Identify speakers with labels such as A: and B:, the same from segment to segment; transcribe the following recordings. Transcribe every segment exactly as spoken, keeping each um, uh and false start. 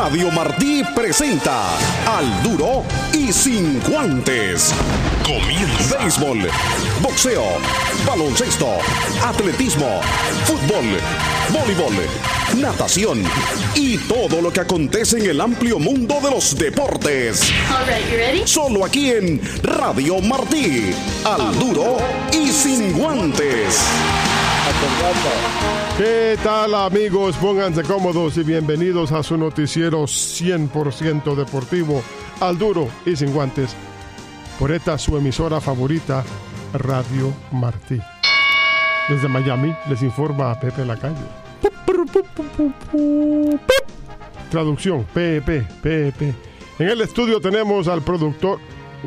A: Radio Martí presenta Al Duro y Sin Guantes. Comienza. Béisbol, boxeo, baloncesto, atletismo, fútbol, voleibol, natación y todo lo que acontece en el amplio mundo de los deportes.
B: All right, you ready?
A: Solo aquí en Radio Martí. Al Duro y Sin Guantes.
C: ¿Qué tal, amigos? Pónganse cómodos y bienvenidos a su noticiero cien por ciento deportivo, Al Duro y Sin Guantes, por esta su emisora favorita, Radio Martí. Desde Miami les informa a Pepe Lacayo. Traducción, P E P, P E P. En el estudio tenemos al productor.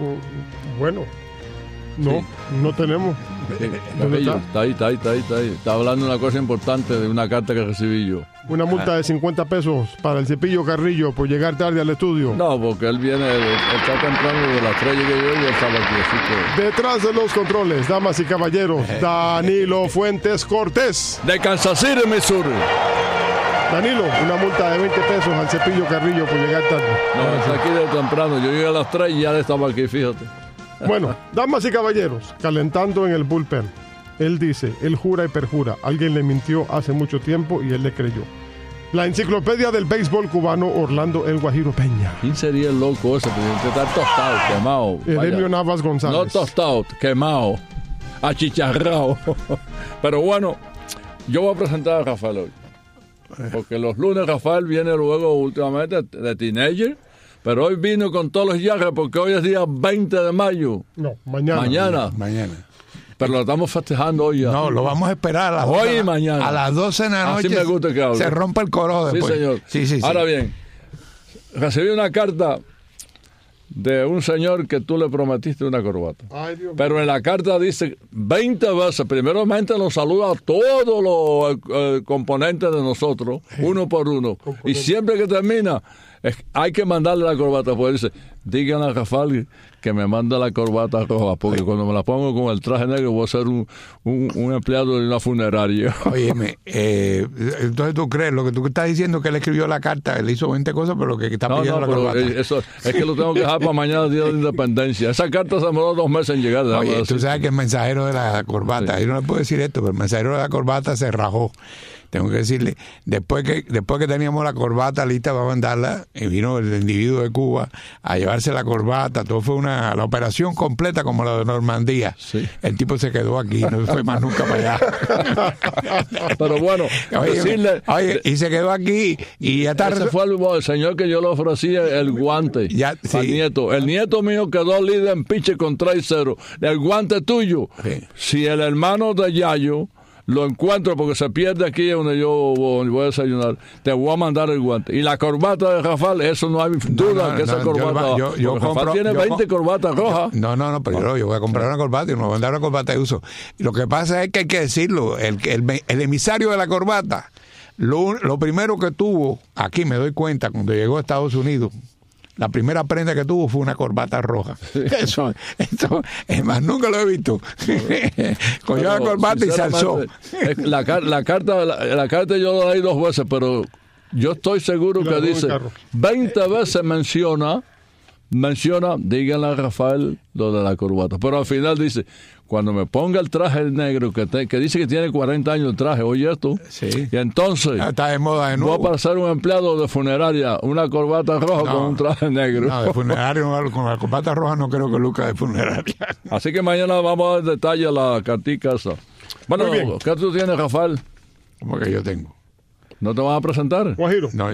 C: Bueno, no, sí. no tenemos.
D: ¿Dónde está? Está ahí, está ahí, está ahí, está ahí. Está hablando una cosa importante de una carta que recibí yo.
C: Una multa de cincuenta pesos para el Cepillo Carrillo por llegar tarde al estudio.
D: No, porque él viene, él está temprano de las tres llegué yo y él estaba aquí, así que...
C: Detrás de los controles, damas y caballeros, Danilo Fuentes Cortés.
D: De Kansas City, Missouri.
C: Danilo, una multa de veinte pesos al Cepillo Carrillo por llegar tarde.
D: No, está aquí de temprano. Yo llegué a las tres y ya estaba aquí, fíjate.
C: Bueno, damas y caballeros, calentando en el bullpen. Él dice, él jura y perjura. Alguien le mintió hace mucho tiempo y él le creyó. La enciclopedia del béisbol cubano, Orlando El Guajiro Peña.
D: ¿Quién sería el loco ese? Porque está tostado, quemado.
C: Edemio Navas González.
D: No tostado, quemado, achicharrado. Pero bueno, yo voy a presentar a Rafael hoy. Porque los lunes Rafael viene luego últimamente de Teenager. Pero hoy vino con todos los viajes porque hoy es día veinte de mayo.
C: No, mañana.
D: Mañana.
E: Mañana.
D: Pero lo estamos festejando hoy ya.
E: No, lo vamos a esperar a las
D: hoy
E: doce,
D: y mañana.
E: A las doce de la noche.
D: Así me gusta que hable.
E: Se rompe el coro después.
D: Sí, señor.
E: Sí, sí, sí.
D: Ahora bien, recibí una carta de un señor que tú le prometiste una corbata. Ay, Dios. Pero en la carta dice veinte veces. Primeramente nos saluda a todos los eh, componentes de nosotros, sí. uno por uno. Componente. Y siempre que termina... Es, hay que mandarle la corbata, pues dice, díganle a Rafael que me manda la corbata roja, porque cuando me la pongo con el traje negro voy a ser un, un, un empleado de una funeraria.
E: Óyeme, eh, entonces tú crees, lo que tú estás diciendo que él escribió la carta, él hizo veinte cosas, pero lo que está
D: no,
E: pidiendo
D: no,
E: la corbata.
D: Eso, es que lo tengo que dejar para mañana, día de independencia. Esa carta se demoró dos meses en llegar.
E: Oye, tú
D: decir.
E: sabes que el mensajero de la corbata, sí. Yo no le puedo decir esto, pero el mensajero de la corbata se rajó. Tengo que decirle, después que después que teníamos la corbata lista para mandarla, y vino el individuo de Cuba a llevarse la corbata, todo fue una la operación completa como la de Normandía. Sí. El tipo se quedó aquí, no fue más nunca para allá.
D: Pero bueno,
E: oye,
D: decirle,
E: oye, y se quedó aquí y ya tarde.
D: Ese fue el, el señor que yo le ofrecí el guante ya, sí. al nieto. El nieto mío quedó líder en piche con tres cero. El guante tuyo, sí. Si el hermano de Yayo lo encuentro porque se pierde aquí donde yo voy a desayunar, te voy a mandar el guante. Y la corbata de Rafael, eso no hay duda no, no, que esa no, corbata yo, yo, yo compro, Rafael tiene yo veinte com- corbatas rojas.
E: No, no, no, pero no. yo, yo voy a comprar una corbata y me voy a mandar una corbata de uso. Y lo que pasa es que hay que decirlo, el, el, el emisario de la corbata, lo, lo primero que tuvo, aquí me doy cuenta, cuando llegó a Estados Unidos, la primera prenda que tuvo fue una corbata roja. Eso, eso, es más, nunca lo he visto. Cogió la corbata y se alzó.
D: La, la, carta, la, la carta yo la leí dos veces, pero yo estoy seguro que dice veinte veces menciona, menciona, díganle a Rafael lo de la corbata. Pero al final dice, cuando me ponga el traje negro, que, te, que dice que tiene cuarenta años el traje, oye esto,
E: sí.
D: Y entonces
E: está de moda de nuevo.
D: Voy a pasar un empleado de funeraria, una corbata roja no, con un traje negro.
E: No, de funeraria, con la corbata roja no creo que luzca de funeraria.
D: Así que mañana vamos a dar detalle a la cartica esa. Bueno, ¿qué tú tienes, Rafael?
E: ¿Cómo que yo tengo?
D: ¿No te van a presentar?
C: Guajiro.
E: No.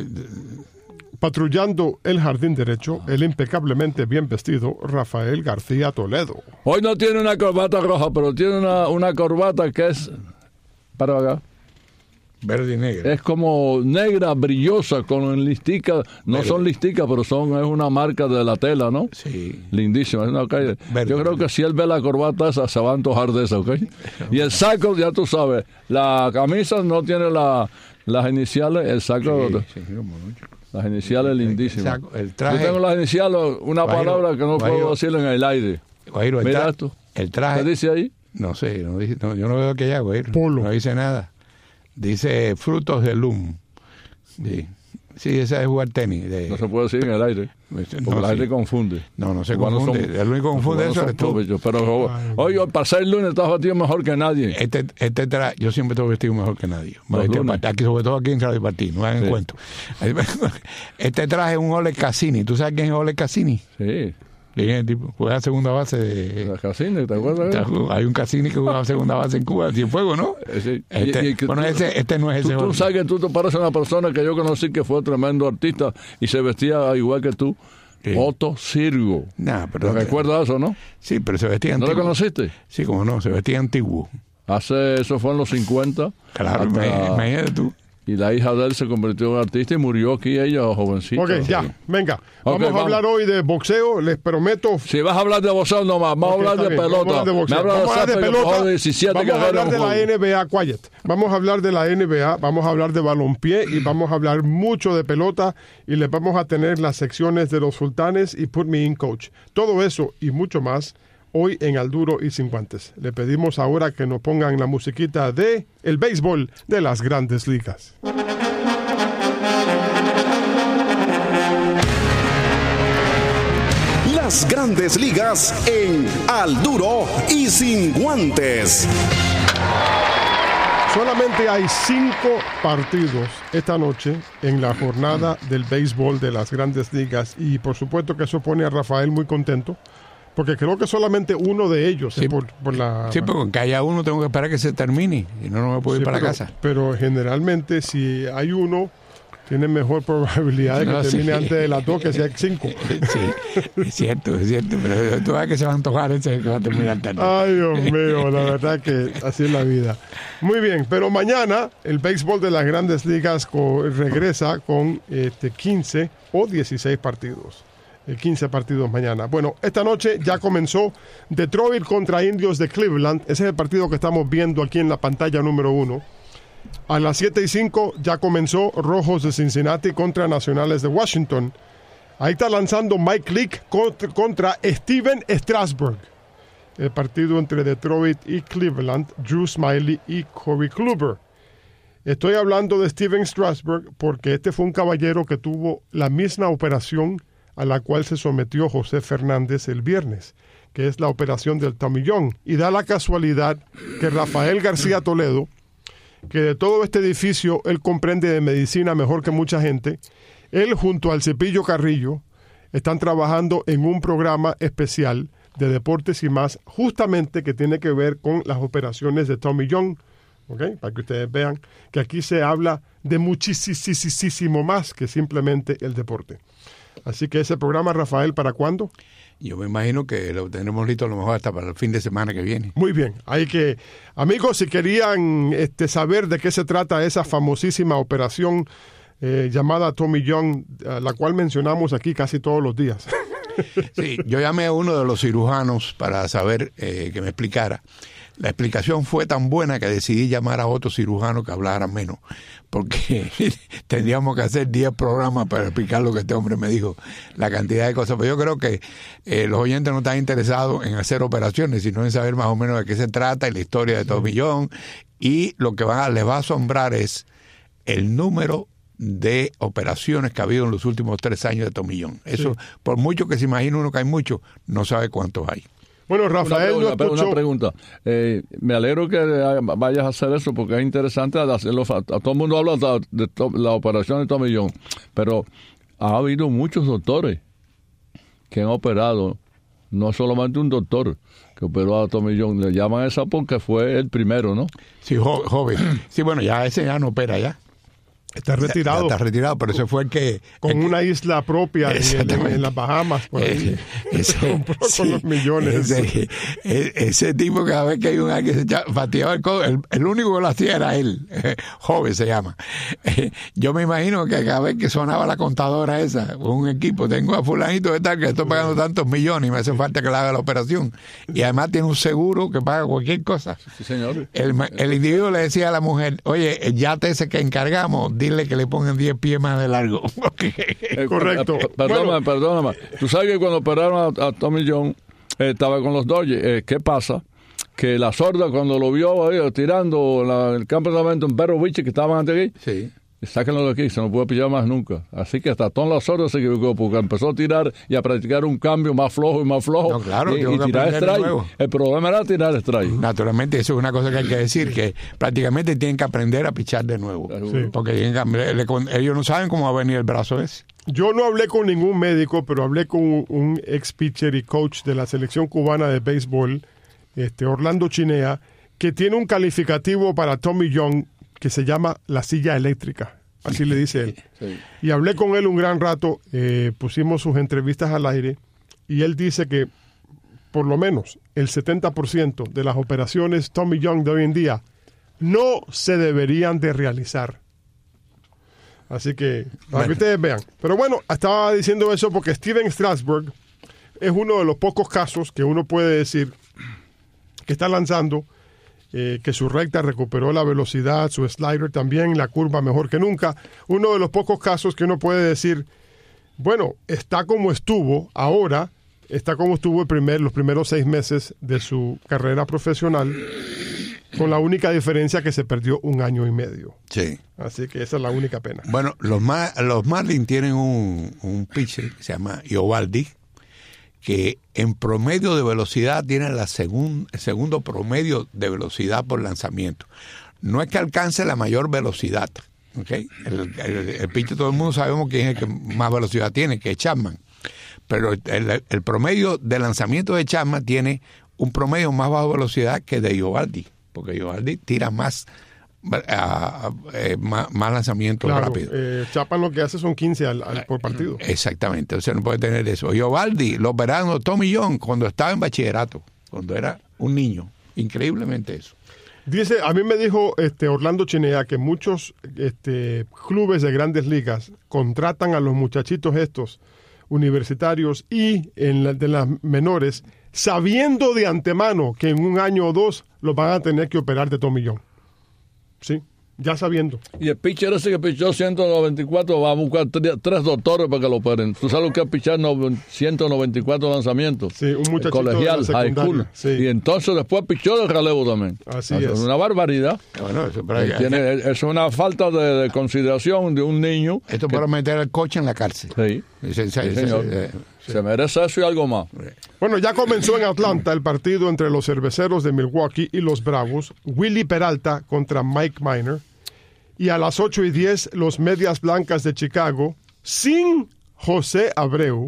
C: Patrullando el jardín derecho, el impecablemente bien vestido Rafael García Toledo.
D: Hoy no tiene una corbata roja, pero tiene una, una corbata que es, para acá,
E: verde y negra.
D: Es como negra, brillosa, con listica, no verde. Son listicas, pero son es una marca de la tela, ¿no?
E: Sí.
D: Lindísima. Es una calle. Verde, Yo creo verde. que si él ve la corbata esa, se va a antojar de esa, ¿ok? Y el saco, ya tú sabes, la camisa no tiene la, las iniciales, el saco... Sí, sí, las iniciales lindísimas. El, el traje, Yo tengo las iniciales, una Guajiro, palabra que no Guajiro, puedo decirlo en el aire.
E: Guajiro, el
D: Mira
E: tra-
D: esto.
E: El traje.
D: ¿Qué dice ahí?
E: No sé, no dice, no, yo no veo que haya, Guajiro.
C: Polo.
E: No dice nada. Dice frutos de Lum. Sí. Sí, esa es jugar tenis. De...
D: No se puede decir en el aire, porque no, la sí. gente confunde.
E: No, no se confunde. Son, el único que confunde eso es tú.
D: Pero, oye, para ser lunes estás vestido mejor que nadie.
E: Este, este tra... Yo siempre estoy vestido mejor que nadie. Este, aquí, sobre todo aquí en Radio Partido, no hagan sí. cuento. Este traje es un Ole Cassini. ¿Tú sabes quién es Ole Cassini?
D: Sí.
E: El tipo juega segunda base de...
D: La Cassini, ¿te acuerdas?
E: Hay un Cassini que juega segunda base en Cuba, Cienfuegos, ¿no?
D: Sí.
E: Este,
D: y, y,
E: bueno,
D: tú,
E: ese, este no es
D: tú,
E: ese.
D: Tú sabes que tú te pareces a una persona que yo conocí que fue tremendo artista y se vestía igual que tú. Sí. Otto Sirgo.
E: Nah, pero
D: ¿Te recuerdas eso, no?
E: Sí, pero se vestía antiguo.
D: ¿No lo conociste?
E: Sí, como no, se vestía antiguo.
D: Hace, eso fue en los cincuenta.
E: Claro, hasta... imagínate tú.
D: Y la hija de él se convirtió en artista y murió aquí ella, jovencita.
C: Ok, ya, sí. venga. Vamos okay, a hablar vamos. hoy de boxeo, les prometo.
D: Si vas a hablar de boxeo nomás, vamos okay, a hablar de pelota.
C: Vamos a hablar de boxeo. Me vamos a hablar de pelota.
D: diecisiete
C: vamos a hablar de la N B A, quiet. Vamos a hablar de la N B A, vamos a hablar de balompié y vamos a hablar mucho de pelota y les vamos a tener las secciones de los sultanes y Put Me In Coach. Todo eso y mucho más hoy en Al Duro y Sin Guantes. Le pedimos ahora que nos pongan la musiquita de el béisbol de las Grandes Ligas.
A: Las Grandes Ligas en Al Duro y Sin Guantes.
C: Solamente hay cinco partidos esta noche en la jornada del béisbol de las Grandes Ligas y por supuesto que eso pone a Rafael muy contento porque creo que solamente uno de ellos
E: sí,
C: es por, por la...
E: Sí, porque aunque haya uno tengo que esperar que se termine y no, no me puedo ir sí, para
C: pero,
E: casa.
C: Pero generalmente si hay uno... tiene mejor probabilidad de que no, termine sí. antes de las dos que si hay cinco.
E: Sí, es cierto, es cierto. Pero tú ves que se va a antojar ese que va a terminar tarde.
C: Ay, Dios mío, la verdad que así es la vida. Muy bien, pero mañana el béisbol de las Grandes Ligas co- regresa con este, quince o dieciséis partidos. quince partidos mañana. Bueno, esta noche ya comenzó Detroit contra Indios de Cleveland. Ese es el partido que estamos viendo aquí en la pantalla número uno. A las siete y cinco ya comenzó Rojos de Cincinnati contra Nacionales de Washington. Ahí está lanzando Mike Leake contra, contra Steven Strasburg. El partido entre Detroit y Cleveland, Drew Smyly y Corey Kluber. Estoy hablando de Steven Strasburg porque este fue un caballero que tuvo la misma operación a la cual se sometió José Fernández el viernes, que es la operación del tomillón. Y da la casualidad que Rafael García Toledo, que de todo este edificio él comprende de medicina mejor que mucha gente, él junto al Cepillo Carrillo están trabajando en un programa especial de deportes y más, justamente que tiene que ver con las operaciones de Tommy John, ¿okay? Para que ustedes vean que aquí se habla de muchísimo más que simplemente el deporte. Así que ese programa, Rafael, ¿para cuándo?
E: Yo me imagino que lo tendremos listo a lo mejor hasta para el fin de semana que viene.
C: Muy bien. Hay que, amigos, si querían este, saber de qué se trata esa famosísima operación eh, llamada Tommy John, la cual mencionamos aquí casi todos los días.
E: Sí, yo llamé a uno de los cirujanos para saber eh, que me explicara. La explicación fue tan buena que decidí llamar a otro cirujano que hablara menos, porque tendríamos que hacer diez programas para explicar lo que este hombre me dijo, la cantidad de cosas. Pero yo creo que eh, los oyentes no están interesados en hacer operaciones, sino en saber más o menos de qué se trata y la historia de Tommy John. Y lo que va, les va a asombrar es el número de operaciones que ha habido en los últimos tres años de Tommy John. Eso, sí. Por mucho que se imagine uno que hay muchos, no sabe cuántos hay.
C: Bueno, Rafael,
D: una pregunta.
C: no escuchó...
D: Una pregunta. Eh, me alegro que vayas a hacer eso porque es interesante hacerlo. A todo el mundo habla de, de, de la operación de Tommy John, pero ha habido muchos doctores que han operado, no solamente un doctor que operó a Tommy John. Le llaman esa porque fue el primero, ¿no?
E: Sí, jo- joven. Sí, bueno, ya ese ya no opera ya.
C: Está retirado.
E: Ya, ya está retirado, pero ese fue el que...
C: Con
E: el que,
C: una isla propia en, en, en las Bahamas. Por ahí.
E: Ese,
C: se compró
E: sí,
C: con los millones.
E: Ese, ese tipo, cada vez que hay un alguien que se echa, fatigaba el codo, el, el único que lo hacía era él. Joven se llama. Yo me imagino que cada vez que sonaba la contadora esa, un equipo, tengo a fulanito de tal que estoy pagando tantos millones y me hace falta que le haga la operación. Y además tiene un seguro que paga cualquier cosa.
D: Sí, señor.
E: El, el individuo le decía a la mujer, oye, el yate ese que encargamos, dile que le pongan diez pies más de largo.
C: eh, Correcto.
D: Eh, perdóname,
C: bueno.
D: perdóname. Tú sabes que cuando operaron a, a Tommy John, eh, estaba con los Dodgers. Eh, ¿Qué pasa? Que la sorda, cuando lo vio eh, tirando la, el campeonato en Vero Beach, que estaban antes aquí,
E: sí.
D: sáquenlo de aquí, se no puede pillar más nunca. Así que hasta Tom Lasorda se equivocó porque empezó a tirar y a practicar un cambio más flojo y más flojo.
E: No, claro,
D: y, y tirar strike. El problema era tirar strike.
E: Naturalmente, eso es una cosa que hay que decir, que prácticamente tienen que aprender a pichar de nuevo. Sí. Porque tienen que, le, ellos no saben cómo va a venir el brazo ese.
C: Yo no hablé con ningún médico, pero hablé con un, un ex pitcher y coach de la selección cubana de béisbol, este, Orlando Chinea, que tiene un calificativo para Tommy John que se llama la silla eléctrica, así le dice él. Sí. Y hablé con él un gran rato, eh, pusimos sus entrevistas al aire, y él dice que por lo menos el setenta por ciento de las operaciones Tommy John de hoy en día no se deberían de realizar. Así que, para bueno. que ustedes vean. Pero bueno, estaba diciendo eso porque Steven Strasburg es uno de los pocos casos que uno puede decir que está lanzando, Eh, que su recta recuperó la velocidad, su slider también, la curva mejor que nunca. Uno de los pocos casos que uno puede decir, bueno, está como estuvo ahora, está como estuvo el primer, los primeros seis meses de su carrera profesional, con la única diferencia que se perdió un año y medio.
E: Sí.
C: Así que esa es la única pena.
E: Bueno, los, Mar- los Marlins tienen un, un pitcher que se llama Eovaldi, que en promedio de velocidad tiene la segun, el segundo promedio de velocidad por lanzamiento. No es que alcance la mayor velocidad, ¿okay? El, el, el pitcher, todo el mundo sabemos quién es el que más velocidad tiene, que es Chapman. Pero el, el promedio de lanzamiento de Chapman tiene un promedio más bajo velocidad que de Eovaldi, porque Eovaldi tira más, a, a, a, más, más lanzamiento
C: claro,
E: rápido.
C: Eh, Chapman lo que hace son quince al, al, por partido.
E: Exactamente, entonces no puede tener eso. Eovaldi lo operaron Tommy John cuando estaba en bachillerato, cuando era un niño. Increíblemente eso.
C: Dice, a mí me dijo este Orlando Chinea que muchos este, clubes de grandes ligas contratan a los muchachitos estos universitarios y en la, de las menores, sabiendo de antemano que en un año o dos los van a tener que operar de Tommy John. Sí, ya sabiendo.
D: Y el pitcher ese que pichó ciento noventa y cuatro va a buscar tres, tres doctores para que lo operen. ¿Tú sabes lo que es pichar ciento noventa y cuatro lanzamientos?
C: Sí, un muchachito
D: colegial,
C: de la
D: high school.
C: Sí.
D: Y entonces después pichó de relevo también.
C: Así
D: es.
C: es.
D: Es una barbaridad.
E: Bueno, eso para
D: Tiene, es una falta de, de consideración de un niño.
E: Esto que, para meter al coche en la cárcel.
D: Sí,
E: sí, sí,
D: sí señor.
E: Sí,
D: sí. Se merece eso y algo más.
C: Bueno, ya comenzó en Atlanta el partido entre los cerveceros de Milwaukee y los Bravos. Willy Peralta contra Mike Minor. Y a las ocho y diez, los Medias Blancas de Chicago, sin José Abreu.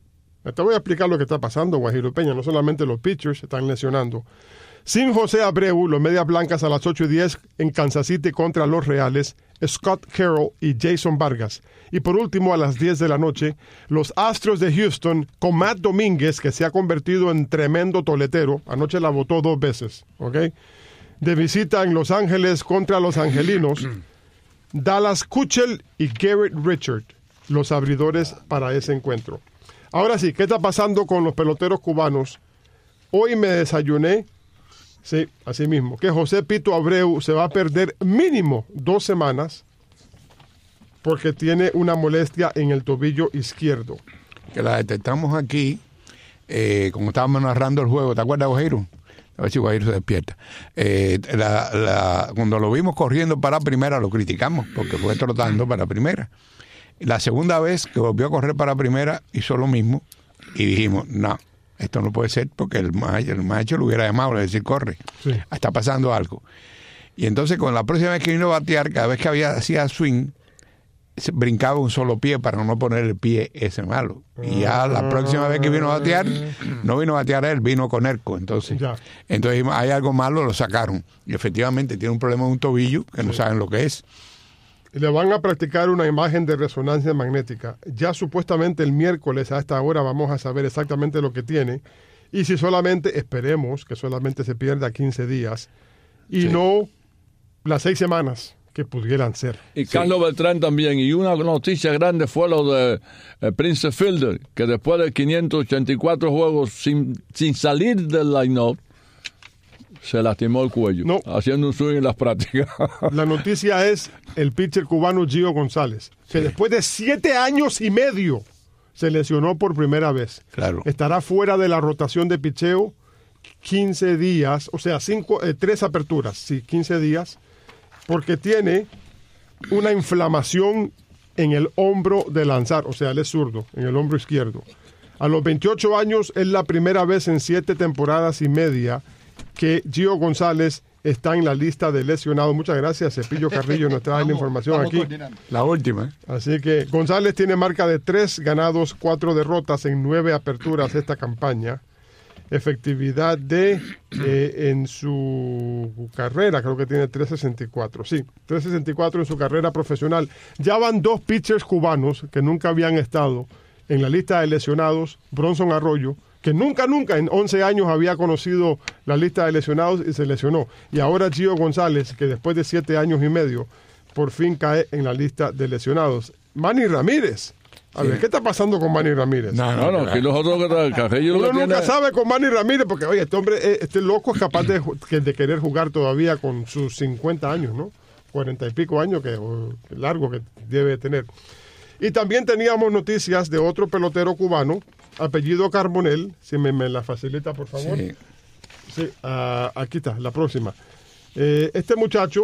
C: Te voy a explicar lo que está pasando, Guajiro Peña. No solamente los pitchers se están lesionando. Sin José Abreu, los Medias Blancas a las ocho y diez en Kansas City contra los Reales, Scott Carroll y Jason Vargas. Y por último, a las diez de la noche, los Astros de Houston con Matt Domínguez, que se ha convertido en tremendo toletero. Anoche la votó dos veces, ¿ok? De visita en Los Ángeles contra los Angelinos. Dallas Keuchel y Garrett Richard, los abridores para ese encuentro. Ahora sí, ¿qué está pasando con los peloteros cubanos? Hoy me desayuné, sí, así mismo, que José Pito Abreu se va a perder mínimo dos semanas porque tiene una molestia en el tobillo izquierdo.
E: Que la detectamos aquí, eh, como estábamos narrando el juego, ¿te acuerdas, Guajiro? A ver si Guajiro se despierta. Eh, la, la, cuando lo vimos corriendo para primera, lo criticamos porque fue trotando para primera. La segunda vez que volvió a correr para primera, hizo lo mismo y dijimos, no, esto no puede ser porque el maestro, el maestro lo hubiera llamado, le decir, corre, sí. Está pasando algo. Y entonces, con la próxima vez que vino a batear, cada vez que había hacía swing, brincaba un solo pie para no poner el pie ese malo. Y ya la próxima vez que vino a batear, no vino a batear él, vino con Erco. Entonces, ya. entonces hay algo malo, lo sacaron. Y efectivamente tiene un problema de un tobillo que sí. no saben lo que es.
C: Le van a practicar una imagen de resonancia magnética. Ya supuestamente el miércoles a esta hora vamos a saber exactamente lo que tiene. Y si solamente, esperemos que solamente se pierda quince días y sí. no las seis semanas que pudieran ser.
D: Y Carlos sí. Beltrán también. Y una noticia grande fue lo de eh, Prince Fielder, que después de quinientos ochenta y cuatro juegos sin, sin salir del line-up, se lastimó el cuello, no. haciendo un swing en las prácticas.
C: La noticia es el pitcher cubano Gio González, que sí. después de siete años y medio se lesionó por primera vez.
E: Claro.
C: Estará fuera de la rotación de picheo quince días, o sea, cinco, eh, tres aperturas, sí, quince días, porque tiene una inflamación en el hombro de lanzar, o sea, él es zurdo, en el hombro izquierdo. A los veintiocho años es la primera vez en siete temporadas y media que Gio González está en la lista de lesionados. Muchas gracias, Cepillo Carrillo nos trae la información aquí.
E: La última.
C: Así que González tiene marca de tres ganados, cuatro derrotas en nueve aperturas esta campaña. Efectividad de eh, en su carrera, creo que tiene tres sesenta y cuatro. Sí, tres sesenta y cuatro en su carrera profesional. Ya van dos pitchers cubanos que nunca habían estado en la lista de lesionados. Bronson Arroyo, que nunca, nunca en once años había conocido la lista de lesionados y se lesionó. Y ahora Gio González, que después de siete años y medio, por fin cae en la lista de lesionados. Manny Ramírez. A ver, ¿qué está pasando con Manny Ramírez?
D: No, no, no, aquí nosotros que Carrillo
C: Uno
D: lo
C: nunca
D: tiene...
C: sabe con Manny Ramírez, porque oye, este hombre, este loco es capaz de, de querer jugar todavía con sus cincuenta años, ¿no? cuarenta y pico años, que o, largo que debe tener. Y también teníamos noticias de otro pelotero cubano, apellido Carbonell, si me, me la facilita, por favor.
E: Sí.
C: Sí, uh, aquí está, la próxima. Eh, este muchacho,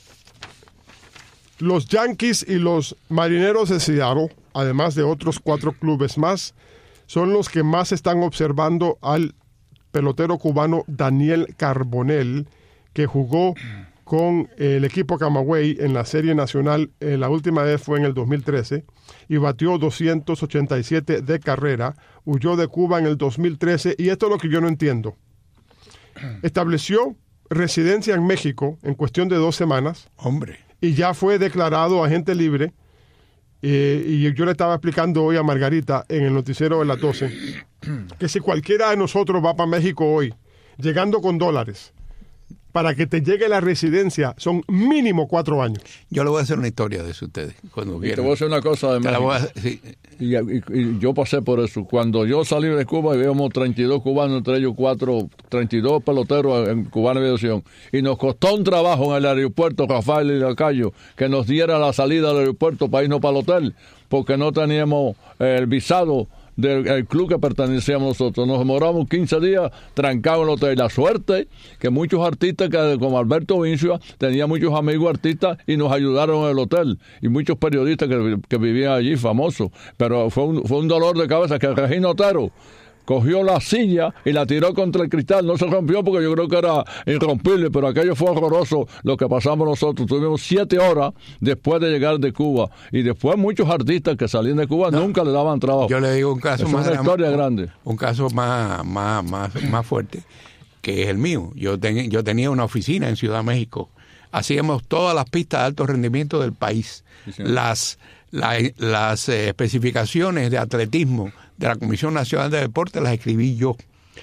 C: los Yankees y los Marineros de Seattle, además de otros cuatro clubes más, son los que más están observando al pelotero cubano Daniel Carbonell, que jugó con el equipo Camagüey en la Serie Nacional. Eh, la última vez fue en el dos mil trece y batió doscientos ochenta y siete de carrera. Huyó de Cuba en el dos mil trece y esto es lo que yo no entiendo. Estableció residencia en México en cuestión de dos semanas.
E: Hombre.
C: Y ya fue declarado agente libre. Eh, y yo le estaba explicando hoy a Margarita en el noticiero de las doce que si cualquiera de nosotros va para México hoy, llegando con dólares, para que te llegue la residencia, son mínimo cuatro años.
E: Yo le voy a hacer una historia de eso a ustedes, cuando
D: Y
E: quieran.
D: te voy a decir una cosa de México.
E: A, sí.
D: y, y, y yo pasé por eso. Cuando yo salí de Cuba, habíamos treinta y dos cubanos, entre ellos cuatro, treinta y dos peloteros en Cubana Aviación. Y nos costó un trabajo en el aeropuerto Rafael y Lacayo que nos diera la salida del aeropuerto para irnos para el hotel, porque no teníamos eh, el visado del el club que pertenecíamos nosotros. Nos demoramos quince días trancados en el hotel. La suerte que muchos artistas, que, como Alberto Vincia, tenía muchos amigos artistas y nos ayudaron en el hotel. Y muchos periodistas que, que vivían allí, famosos. Pero fue un, fue un dolor de cabeza que Regino Otero cogió la silla y la tiró contra el cristal. No se rompió porque yo creo que era irrompible, pero aquello fue horroroso lo que pasamos nosotros. Tuvimos siete horas después de llegar de Cuba. Y después muchos artistas que salían de Cuba no, nunca le daban trabajo.
E: Yo le digo un caso
D: es
E: más
D: una historia
E: un,
D: grande.
E: Un caso más, más, más, más fuerte, que es el mío. Yo, ten, yo tenía una oficina en Ciudad México. Hacíamos todas las pistas de alto rendimiento del país. Sí, las la, las eh, especificaciones de atletismo de la Comisión Nacional de Deportes las escribí yo.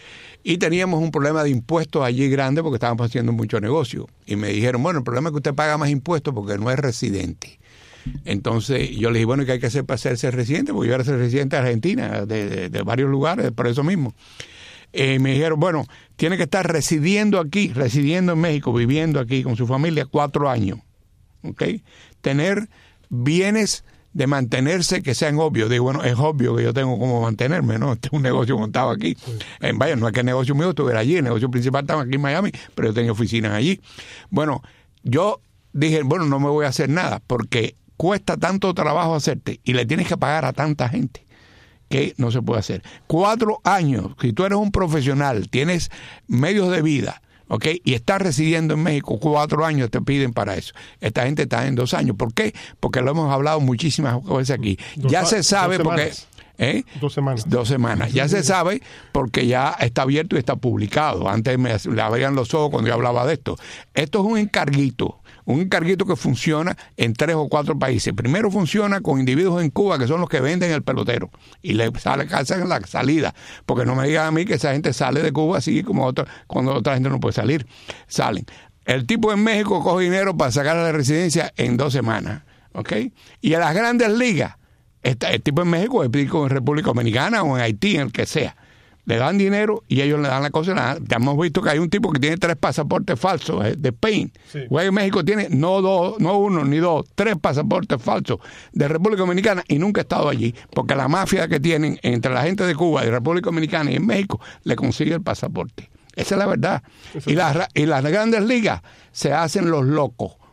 E: Y teníamos un problema de impuestos allí grande porque estábamos haciendo mucho negocio. Y me dijeron, bueno, el problema es que usted paga más impuestos porque no es residente. Entonces yo le dije, bueno, ¿qué hay que hacer para hacerse residente? Porque yo era residente de Argentina, de, de, de varios lugares, por eso mismo. Eh, me dijeron, bueno, tiene que estar residiendo aquí, residiendo en México, viviendo aquí con su familia cuatro años. ¿Ok? Tener bienes de mantenerse que sean obvios. Digo, bueno, es obvio que yo tengo cómo mantenerme, ¿no? Este es un negocio montado aquí. Sí. En vaya, no es que el negocio mío estuviera allí, el negocio principal estaba aquí en Miami, pero yo tenía oficinas allí. Bueno, yo dije, bueno, no me voy a hacer nada, porque cuesta tanto trabajo hacerte y le tienes que pagar a tanta gente que no se puede hacer. Cuatro años, si tú eres un profesional, tienes medios de vida, ¿ok? Y estás residiendo en México, cuatro años te piden para eso. Esta gente está en dos años. ¿Por qué? Porque lo hemos hablado muchísimas veces aquí.
C: Dos,
E: ya se sabe porque...
C: ¿Eh? Dos semanas.
E: Dos semanas. Ya se sabe porque ya está abierto y está publicado. Antes me le abrían los ojos cuando yo hablaba de esto. Esto es un encarguito. Un encarguito que funciona en tres o cuatro países. Primero funciona con individuos en Cuba que son los que venden el pelotero. Y le sale en la salida. Porque no me digan a mí que esa gente sale de Cuba así como otra, cuando otra gente no puede salir. Salen. El tipo en México coge dinero para sacar a la residencia en dos semanas. ¿Ok? Y a las grandes ligas, el tipo en México, el tipo en República Dominicana o en Haití, en el que sea, le dan dinero y ellos le dan la cosa. La, ya hemos visto que hay un tipo que tiene tres pasaportes falsos eh, de Spain. Sí. O en México tiene no dos, no uno ni dos, tres pasaportes falsos de República Dominicana y nunca ha estado allí, porque la mafia que tienen entre la gente de Cuba y República Dominicana y en México le consigue el pasaporte. Esa es la verdad. Y las, y las grandes ligas se hacen los locos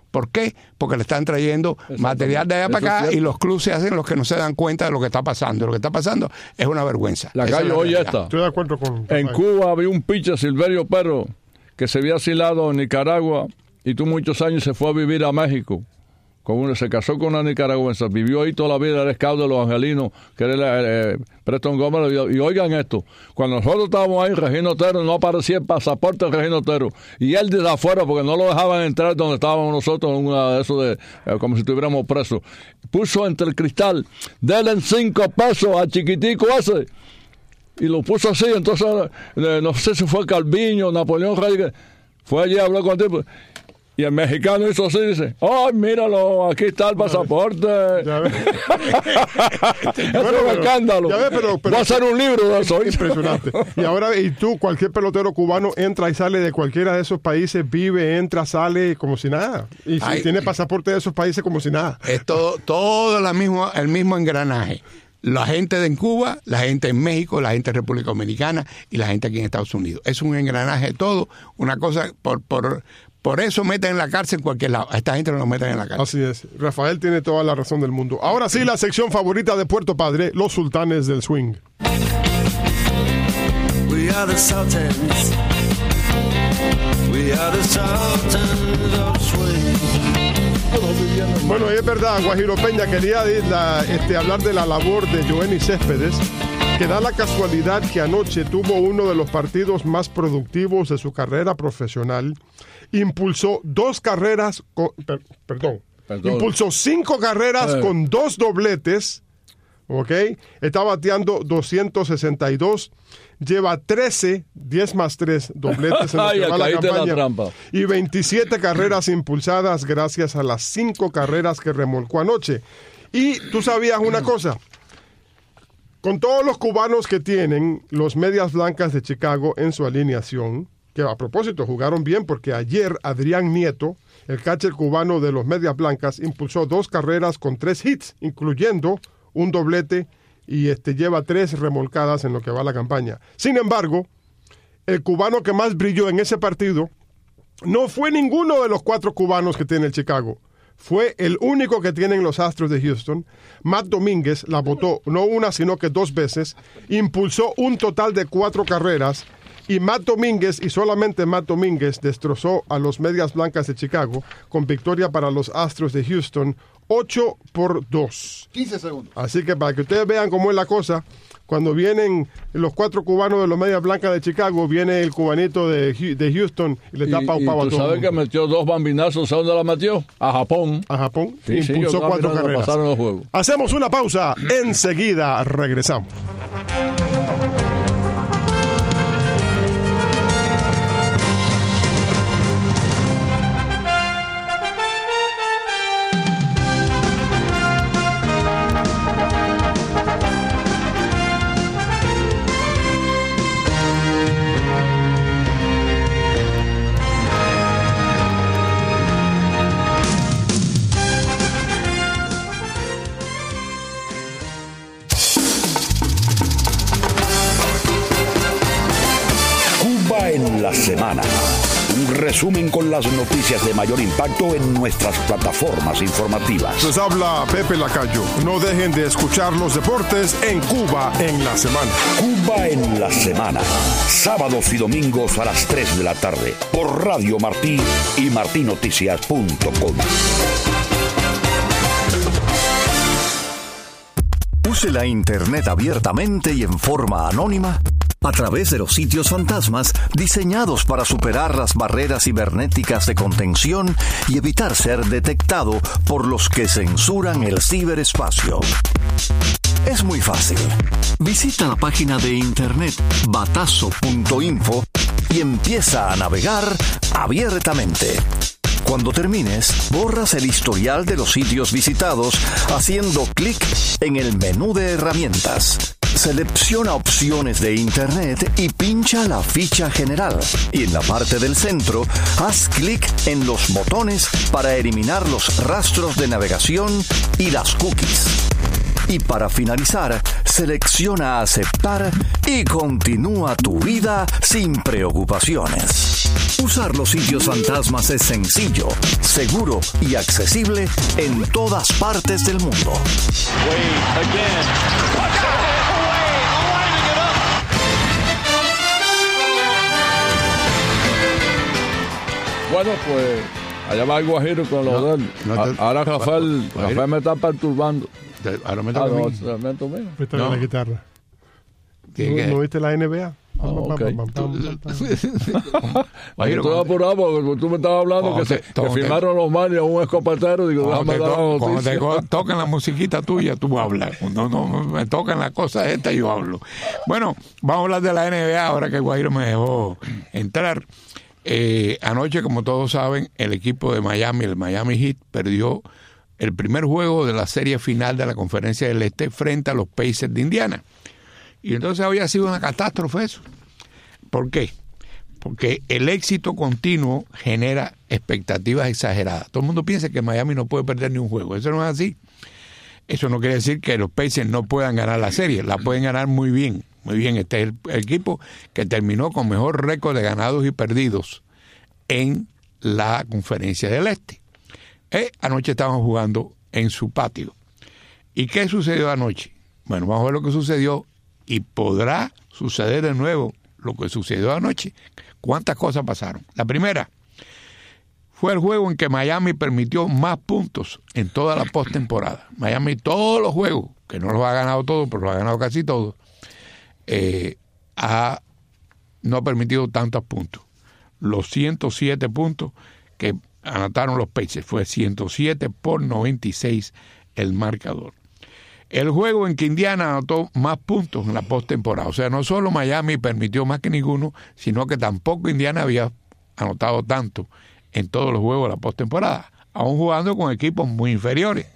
E: ¿Por qué? Porque le están trayendo material de allá para acá y los clubes se hacen los que no se dan cuenta de lo que está pasando. Lo que está pasando es una vergüenza.
D: La calle hoy está.
C: Estoy de acuerdo con...
D: En Cuba había un pitcher, Silverio Perro, que se había asilado en Nicaragua y tuvo muchos años, se fue a vivir a México. Con uno, se casó con una nicaragüense, vivió ahí toda la vida, era scout de los Angelinos, que era eh, Preston Gómez. Y oigan esto, cuando nosotros estábamos ahí, Regino Otero, no aparecía el pasaporte de Regino Otero. Y él desde afuera, porque no lo dejaban entrar donde estábamos nosotros, en una de esos, de, eh, como si estuviéramos presos. Puso entre el cristal, denle cinco pesos al chiquitico ese. Y lo puso así, entonces, eh, no sé si fue Calviño, Napoleón Rey, fue allí a hablar con el tipo. Y el mexicano hizo así, dice, ¡ay, míralo, aquí está el pasaporte! Ya ves. Es bueno, un escándalo. Ya ves, pero, pero, va a ser un libro de eso.
C: Impresionante. Y ahora, y tú, cualquier pelotero cubano entra y sale de cualquiera de esos países, vive, entra, sale, como si nada. Y si tiene pasaporte de esos países, como si nada.
E: Es todo, todo la mismo, el mismo engranaje. La gente de en Cuba, la gente en México, la gente en República Dominicana y la gente aquí en Estados Unidos. Es un engranaje todo, una cosa por... por Por eso meten en la cárcel en cualquier lado. A esta gente no lo meten en la cárcel.
C: Así es. Rafael tiene toda la razón del mundo. Ahora sí, la sección favorita de Puerto Padre, los sultanes del swing. We are the sultans. We are the sultans of swing. Bueno, es verdad, Guajiro Peña, quería la, este, hablar de la labor de Yoenis Céspedes, que da la casualidad que anoche tuvo uno de los partidos más productivos de su carrera profesional. Impulsó dos carreras, con, per, perdón, perdón, impulsó cinco carreras eh. con dos dobletes, ¿ok? Está bateando doscientos sesenta y dos, lleva trece, diez más tres dobletes en lo que va la campaña, la y veintisiete carreras impulsadas gracias a las cinco carreras que remolcó anoche. Y tú sabías una cosa, con todos los cubanos que tienen los Medias Blancas de Chicago en su alineación, que a propósito jugaron bien porque ayer Adrián Nieto, el catcher cubano de los Medias Blancas, impulsó dos carreras con tres hits, incluyendo un doblete, y este lleva tres remolcadas en lo que va la campaña. Sin embargo, el cubano que más brilló en ese partido no fue ninguno de los cuatro cubanos que tiene el Chicago. Fue el único que tienen los Astros de Houston. Matt Domínguez la botó no una, sino que dos veces. Impulsó un total de cuatro carreras. Y Matt Domínguez, y solamente Matt Domínguez, destrozó a los Medias Blancas de Chicago con victoria para los Astros de Houston, ocho por dos.
B: quince segundos.
C: Así que para que ustedes vean cómo es la cosa, cuando vienen los cuatro cubanos de los Medias Blancas de Chicago, viene el cubanito de, de Houston y le da pau pau a todo.
D: ¿Tú sabes que metió dos bambinazos? ¿A dónde la metió? A Japón.
C: A Japón.
D: Sí,
C: impulsó
D: sí,
C: cuatro carreras.
D: Pasaron los juegos.
C: Hacemos una pausa. Enseguida regresamos.
A: En la semana. Un resumen con las noticias de mayor impacto en nuestras plataformas informativas.
C: Les habla Pepe Lacayo. No dejen de escuchar los deportes en Cuba en la semana.
A: Cuba en la semana. Sábados y domingos a las tres de la tarde. Por Radio Martí y martí noticias punto com.
F: Use la Internet abiertamente y en forma anónima a través de los sitios fantasmas diseñados para superar las barreras cibernéticas de contención y evitar ser detectado por los que censuran el ciberespacio. Es muy fácil. Visita la página de internet batazo punto info y empieza a navegar abiertamente. Cuando termines, borras el historial de los sitios visitados haciendo clic en el menú de herramientas. Selecciona opciones de Internet y pincha la ficha general. Y en la parte del centro, haz clic en los botones para eliminar los rastros de navegación y las cookies. Y para finalizar, selecciona aceptar y continúa tu vida sin preocupaciones. Usar los sitios fantasmas es sencillo, seguro y accesible en todas partes del mundo.
D: Bueno, pues allá va el Guajiro con los
E: No,
D: de él.
E: no te-
D: Ahora Rafael,
E: Guajiro.
D: Rafael me está perturbando.
E: Te- Ahora me
D: Ah,
E: toca a
D: no,
E: mí.
D: segmento mío.
C: Me trae
E: No.
C: la guitarra.
E: ¿Qué-
C: ¿No,
E: qué?
C: ¿No viste la N B A?
D: Ah, ok.
E: Guajiro,
D: Estoy apurado porque tú me estabas hablando
E: Cuando
D: que, se,
E: te-
D: que
E: cuando te-
D: firmaron los manes a un escopetero. Digo,
E: Cuando
D: déjame
E: te,
D: dar la
E: to- cuando te
D: noticia.
E: co- tocan la musiquita tuya, tú hablas. Cuando no me tocan las cosas estas, yo hablo. Bueno, vamos a hablar de la N B A ahora que Guajiro me dejó entrar. Eh, anoche, como todos saben, el equipo de Miami, el Miami Heat, perdió el primer juego de la serie final de la Conferencia del Este frente a los Pacers de Indiana. Y entonces había sido una catástrofe eso. ¿Por qué? Porque el éxito continuo genera expectativas exageradas. Todo el mundo piensa que Miami no puede perder ni un juego. Eso no es así. Eso no quiere decir que los Pacers no puedan ganar la serie. La pueden ganar muy bien. Muy bien. Este es el equipo que terminó con mejor récord de ganados y perdidos en la Conferencia del Este. Eh, anoche estaban jugando en su patio. ¿Y qué sucedió anoche? Bueno, vamos a ver lo que sucedió y podrá suceder de nuevo lo que sucedió anoche. ¿Cuántas cosas pasaron? La primera fue el juego en que Miami permitió más puntos en toda la postemporada. Miami, todos los juegos, que no los ha ganado todos, pero los ha ganado casi todos, eh, ha, no ha permitido tantos puntos. Los ciento siete puntos que anotaron los Pacers fue ciento siete por noventa y seis el marcador. El juego en que Indiana anotó más puntos en la postemporada. O sea, no solo Miami permitió más que ninguno, sino que tampoco Indiana había anotado tanto en todos los juegos de la postemporada, aún jugando con equipos muy inferiores.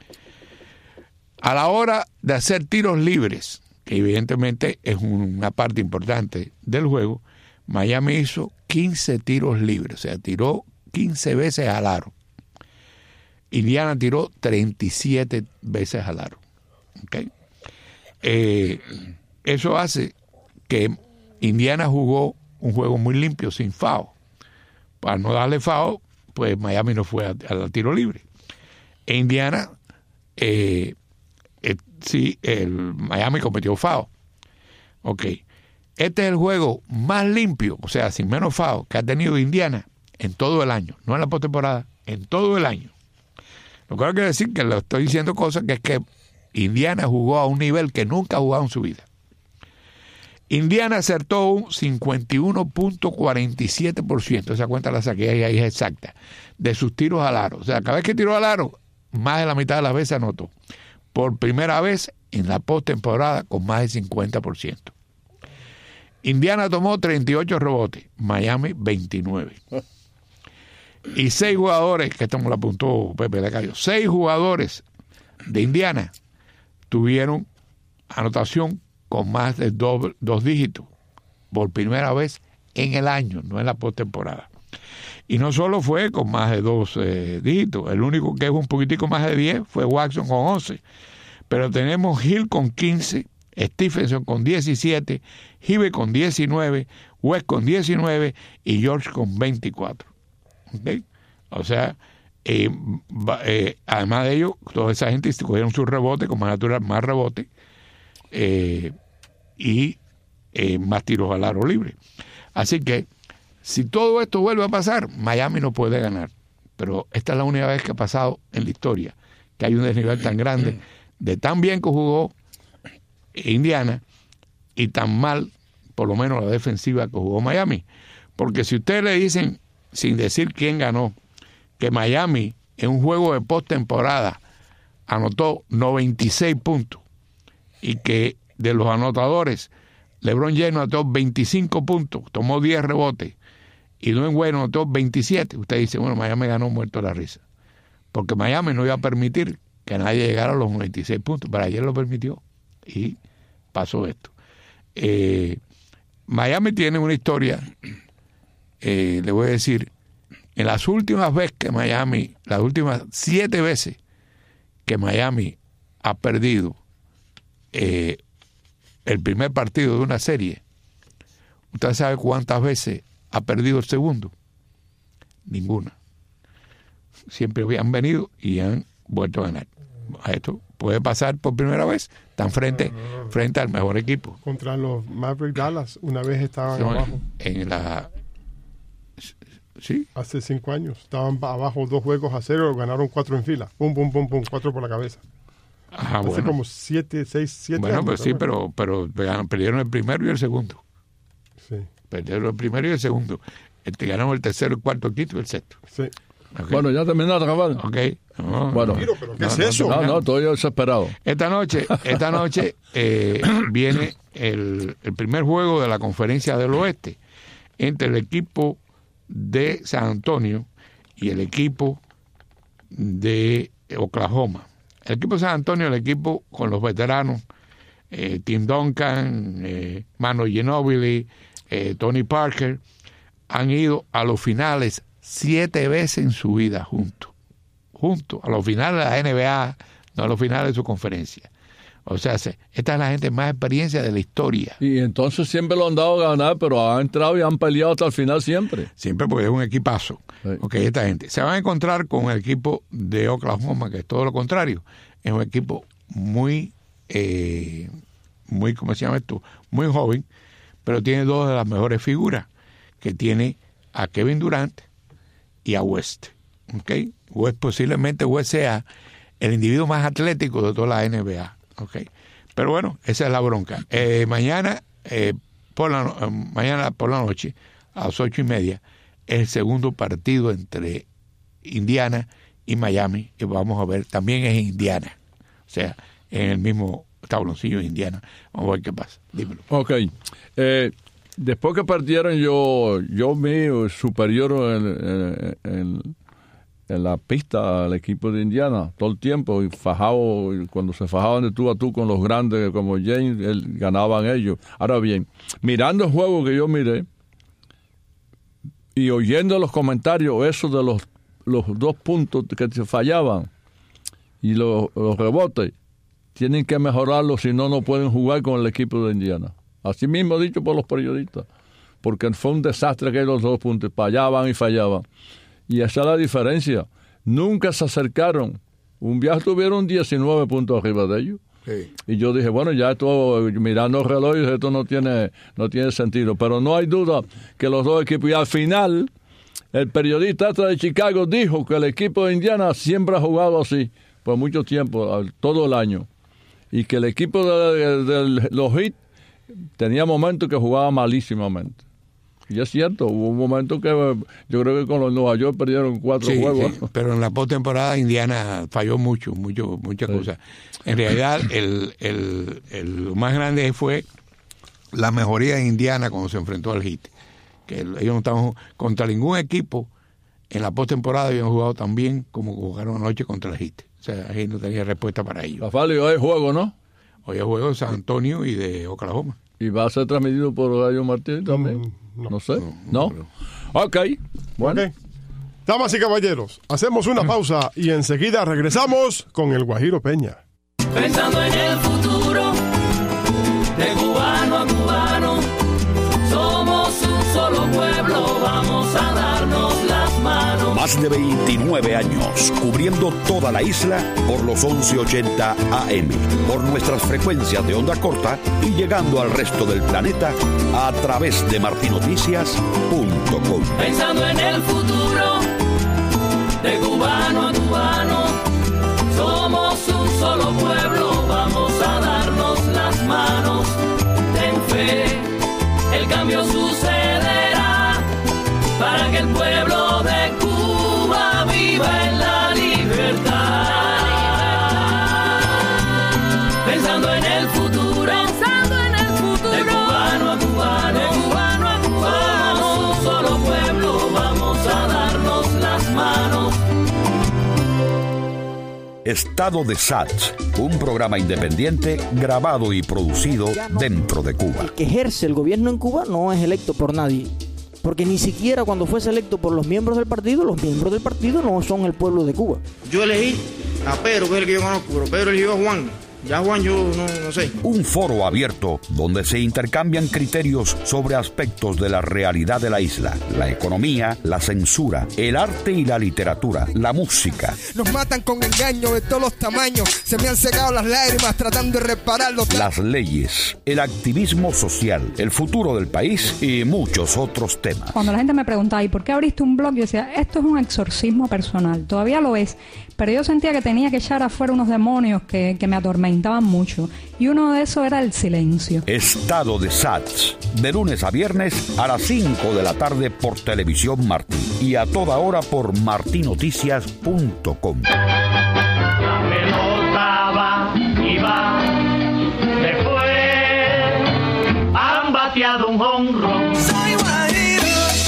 E: A la hora de hacer tiros libres, que evidentemente es una parte importante del juego, Miami hizo quince tiros libres, o sea, tiró quince veces al aro. Indiana tiró treinta y siete veces al aro. ¿Okay? Eh, eso hace que Indiana jugó un juego muy limpio, sin foul. Para no darle foul, pues Miami no fue al tiro libre. E Indiana, eh, eh, sí, el Miami cometió foul. Ok. Este es el juego más limpio, o sea, sin menos foul, que ha tenido Indiana en todo el año. No en la postemporada, en todo el año. Lo que quiero decir que le estoy diciendo cosas que es que Indiana jugó a un nivel que nunca ha jugado en su vida. Indiana acertó un cincuenta y uno punto cuarenta y siete por ciento, esa cuenta la saqué ahí, ahí es exacta, de sus tiros al aro. O sea, cada vez que tiró al aro, más de la mitad de las veces anotó. Por primera vez en la postemporada con más del cincuenta por ciento. Indiana tomó treinta y ocho rebotes, Miami veintinueve. Y seis jugadores, que esto me lo apuntó Pepe Lacayo, seis jugadores de Indiana tuvieron anotación con más de dos, dos dígitos por primera vez en el año, no en la postemporada. Y no solo fue con más de dos eh, dígitos, el único que es un poquitico más de diez fue Watson con once, pero tenemos Hill con quince, Stephenson con diecisiete, Hibbert con diecinueve, West con diecinueve y George con veinticuatro. ¿Okay? O sea, eh, eh, además de ello, toda esa gente cogieron su rebote con más natural, más rebote eh, y eh, más tiros al aro libre. Así que, si todo esto vuelve a pasar, Miami no puede ganar. Pero esta es la única vez que ha pasado en la historia que hay un desnivel tan grande de tan bien que jugó Indiana y tan mal, por lo menos la defensiva que jugó Miami. Porque si ustedes le dicen, sin decir quién ganó, que Miami en un juego de postemporada anotó noventa y seis puntos y que de los anotadores LeBron James anotó veinticinco puntos, tomó diez rebotes y Dwayne Wade anotó veintisiete, usted dice, bueno, Miami ganó muerto de la risa, porque Miami no iba a permitir que nadie llegara a los noventa y seis puntos, pero ayer lo permitió y pasó esto. eh, Miami tiene una historia, eh, le voy a decir, en las últimas veces que Miami, las últimas siete veces que Miami ha perdido eh, el primer partido de una serie, usted sabe cuántas veces ha perdido el segundo? Ninguna. Siempre habían venido y han vuelto a ganar. Esto puede pasar por primera vez, están frente, frente al mejor equipo.
C: Contra los Maverick Dallas, una vez estaban
E: no,
C: abajo.
E: En la... Sí.
C: Hace cinco años, estaban abajo dos juegos a cero, ganaron cuatro en fila. Pum, pum, pum, pum, cuatro por la cabeza.
E: Ajá,
C: Hace
E: bueno.
C: como siete, seis, siete
E: bueno,
C: años.
E: Pues sí, pero, pero perdieron el primero y el segundo.
C: Sí.
E: Perdieron el primero y el segundo. Este, ganaron el tercero, el cuarto, el quinto y el sexto.
C: Sí.
D: Okay. Bueno, ya terminaron, cabal.
E: Ok. No,
D: bueno.
C: ¿Pero qué
E: no,
C: es
E: no,
C: eso?
D: No, no, estoy desesperado.
E: Esta noche, esta noche eh, viene el, el primer juego de la Conferencia del Oeste entre el equipo de San Antonio y el equipo de Oklahoma. El equipo de San Antonio, el equipo con los veteranos, eh, Tim Duncan, eh, Manu Ginobili, eh, Tony Parker, han ido a los finales siete veces en su vida juntos, juntos, a los finales de la N B A, no a los finales de su conferencia. O sea, esta es la gente más experiencia de la historia.
D: Y entonces siempre lo han dado a ganar, pero han entrado y han peleado hasta el final siempre.
E: Siempre porque es un equipazo.
D: Sí.
E: Ok, esta gente. Se van a encontrar con el equipo de Oklahoma, que es todo lo contrario. Es un equipo muy, eh, muy, ¿cómo se llama esto? Muy joven, pero tiene dos de las mejores figuras, que tiene a Kevin Durant y a West. Ok, West posiblemente West sea el individuo más atlético de toda la N B A. Okay. Pero bueno, esa es la bronca. Eh, mañana, eh, por la, eh, mañana por la noche, a las ocho y media, es el segundo partido entre Indiana y Miami, y vamos a ver, también es Indiana, o sea, en el mismo tabloncillo de Indiana. Vamos a ver qué pasa. Dímelo.
D: Ok. Eh, después que partieron, yo yo vi superior en, en, en en la pista al equipo de Indiana todo el tiempo, y fajado, y cuando se fajaban de tú a tú con los grandes como James, él, ganaban ellos. Ahora bien, mirando el juego que yo miré y oyendo los comentarios, esos de los, los dos puntos que se fallaban y los, los rebotes, tienen que mejorarlo, si no, no pueden jugar con el equipo de Indiana. Así mismo dicho por los periodistas, porque fue un desastre que los dos puntos fallaban y fallaban. Y esa es la diferencia. Nunca se acercaron. Un viaje tuvieron diecinueve puntos arriba de ellos. Sí. Y yo dije, bueno, ya esto, mirando el reloj, esto no tiene, no tiene sentido. Pero no hay duda que los dos equipos, y al final, el periodista de Chicago dijo que el equipo de Indiana siempre ha jugado así, por mucho tiempo, todo el año. Y que el equipo de, de, de los Heat tenía momentos que jugaba malísimamente. Y es cierto, hubo un momento que yo creo que con los Nueva York perdieron cuatro
E: sí,
D: juegos.
E: Sí, pero en la postemporada Indiana falló mucho, mucho muchas sí. cosas. En realidad, el, el, el, lo más grande fue la mejoría de Indiana cuando se enfrentó al Heat. Que ellos no estaban contra ningún equipo en la postemporada, habían jugado tan bien como jugaron anoche contra el Heat. O sea, ahí no tenía respuesta para ellos.
D: Rafael, hoy hay juego, ¿no?
E: Hoy hay juego de San Antonio y de Oklahoma.
D: ¿Y va a ser transmitido por Gallo Martínez también? No, no, no sé. No. no. no. Ok. Bueno. Okay.
C: Damas y caballeros, hacemos una pausa y enseguida regresamos con el Guajiro Peña.
B: Pensando en el futuro, de cubano a cubano, somos un solo pueblo, vamos a darnos las manos.
A: Más de veintinueve años, cubriendo toda la isla por los once ochenta A M, por nuestras frecuencias de onda corta y llegando al resto del planeta a través de martinoticias punto com.
B: Pensando en el futuro, de cubano a cubano, somos un solo pueblo, vamos a darnos las manos. Ten fe, el cambio sucederá para que el pueblo de Cuba viva en la libertad. Pensando en el futuro, pensando en el futuro, de cubano a cubano, de cubano a cubano, somos un solo pueblo, vamos a darnos las manos.
A: Estado de S A T, un programa independiente grabado y producido dentro de Cuba.
G: El que ejerce el gobierno en Cuba no es electo por nadie, porque ni siquiera cuando fuese electo por los miembros del partido, los miembros del partido no son el pueblo de Cuba.
H: Yo elegí a Pedro, que es el que yo conozco, pero Pedro eligió a Juan.
G: Ya, Juan, yo no, no sé.
H: Un foro abierto donde se intercambian criterios sobre aspectos de la realidad de la isla, la economía, la censura, el arte y la literatura, la música.
I: Nos matan con engaño de todos los tamaños, se me han secado las lágrimas tratando de repararlo.
H: Las leyes, el activismo social, el futuro del país y muchos otros temas.
J: Cuando la gente me preguntaba, ¿y por qué abriste un blog? Yo decía, esto es un exorcismo personal, todavía lo es, pero yo sentía que tenía que echar afuera unos demonios que, que me atormentaban mucho, y uno de esos era el silencio.
H: Estado de S A T S, de lunes a viernes a las cinco de la tarde por Televisión Martí y a toda hora por marti noticias punto com.
B: La pelota va y va, después han bateado un jonrón.
I: Soy guajiro.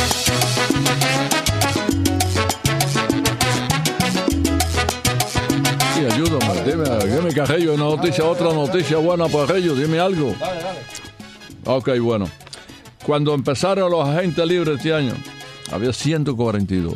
D: Sí, ayúdame, dime, dime Carrillo, una noticia, otra noticia buena para Carrillo, dime algo. Dale, dale. Ok, bueno. Cuando empezaron los agentes libres este año, había ciento cuarenta y dos.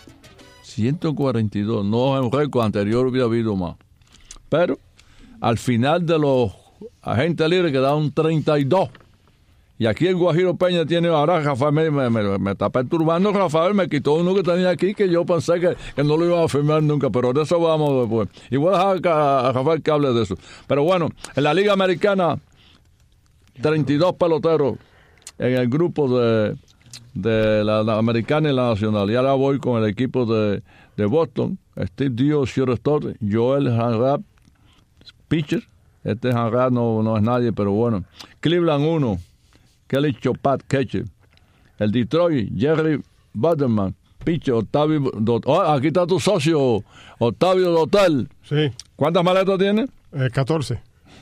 D: ciento cuarenta y dos, no en un récord anterior hubiera habido más. Pero al final de los agentes libres quedaron treinta y dos. Y aquí el Guajiro Peña tiene, ahora Rafael me, me, me, me está perturbando, Rafael me quitó uno que tenía aquí que yo pensé que, que no lo iba a firmar nunca, pero de eso vamos después. Y voy a dejar a, a Rafael que hable de eso. Pero bueno, en la Liga Americana, treinta y dos peloteros en el grupo de, de la, la Americana y la Nacional. Y ahora voy con el equipo de, de Boston, Steve Dio, shortstop, Joel Hanrap, pitcher. Este Hanrap no, no es nadie, pero bueno. Cleveland uno. Kelly Chopat, catcher. El Detroit, Jerry Butterman, pitcher. Octavio Dot- oh, aquí está tu socio, Octavio Dotel.
C: Sí.
D: ¿Cuántas maletas tiene?
C: Eh, catorce.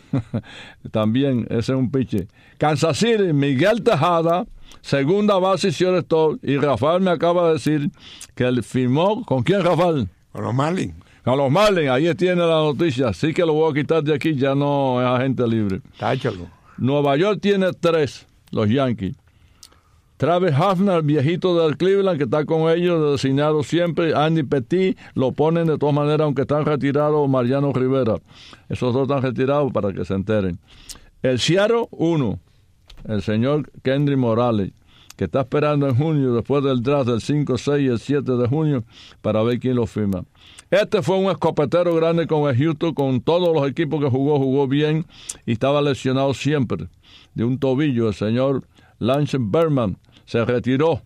D: También, ese es un pitcher. Kansas City, Miguel Tejada, segunda base y shortstop. Y Rafael me acaba de decir que él firmó. ¿Con quién, Rafael?
E: Con los Marlins.
D: Con los Marlins, ahí tiene la noticia. Sí que lo voy a quitar de aquí, ya no es agente libre.
E: Táchalo.
D: Nueva York tiene tres. Los Yankees. Travis Hafner, viejito del Cleveland, que está con ellos, designado siempre. Andy Petit, lo ponen de todas maneras, aunque están retirados. Mariano Rivera. Esos dos están retirados para que se enteren. El Seattle, uno. El señor Kendry Morales, que está esperando en junio, después del draft del cinco, seis y el siete de junio, para ver quién lo firma. Este fue un escopetero grande con el Houston, con todos los equipos que jugó, jugó bien y estaba lesionado siempre de un tobillo. El señor Lance Berman se retiró,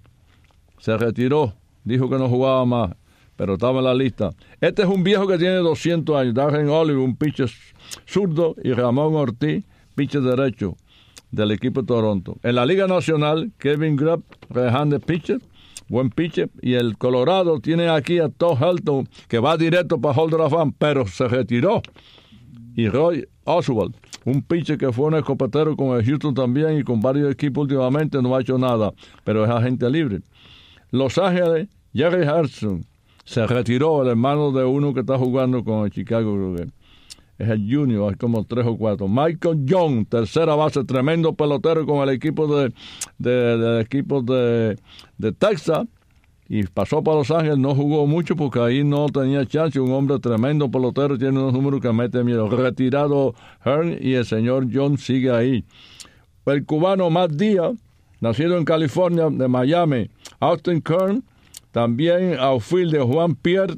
D: se retiró, dijo que no jugaba más, pero estaba en la lista. Este es un viejo que tiene doscientos años, Darren Oliver, un pitcher zurdo, y Ramón Ortiz, pitcher derecho del equipo de Toronto. En la Liga Nacional, Kevin Grapp, de pitcher, buen pitcher, y el Colorado tiene aquí a Todd Helton, que va directo para Hall de la Fama, pero se retiró. Y Roy Oswald, un pitcher que fue un escopetero con el Houston también y con varios equipos últimamente, no ha hecho nada, pero es agente libre. Los Ángeles, Jerry Harrison, se retiró, el hermano de uno que está jugando con el Chicago, creo que es el junior, hay como tres o cuatro. Michael Young, tercera base, tremendo pelotero con el equipo de, de, de equipo de, de Texas, y pasó para Los Ángeles, no jugó mucho porque ahí no tenía chance. Un hombre tremendo pelotero, tiene unos números que mete miedo. Retirado Hearn, y el señor John sigue ahí. El cubano Matt Díaz, nacido en California, de Miami. Austin Kern, también outfield de Juan Pierre,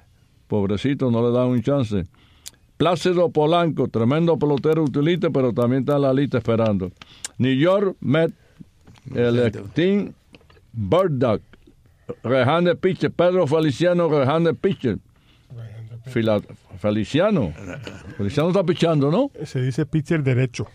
D: pobrecito, no le dan un chance. Plácido Polanco, tremendo pelotero utilita, pero también está en la lista esperando. New York Met, el Team Burdock, Rehan de pitcher. Pedro Feliciano, Rehan de pitcher. Fila, Feliciano. Feliciano está pichando, ¿no?
C: Se dice pitcher derecho.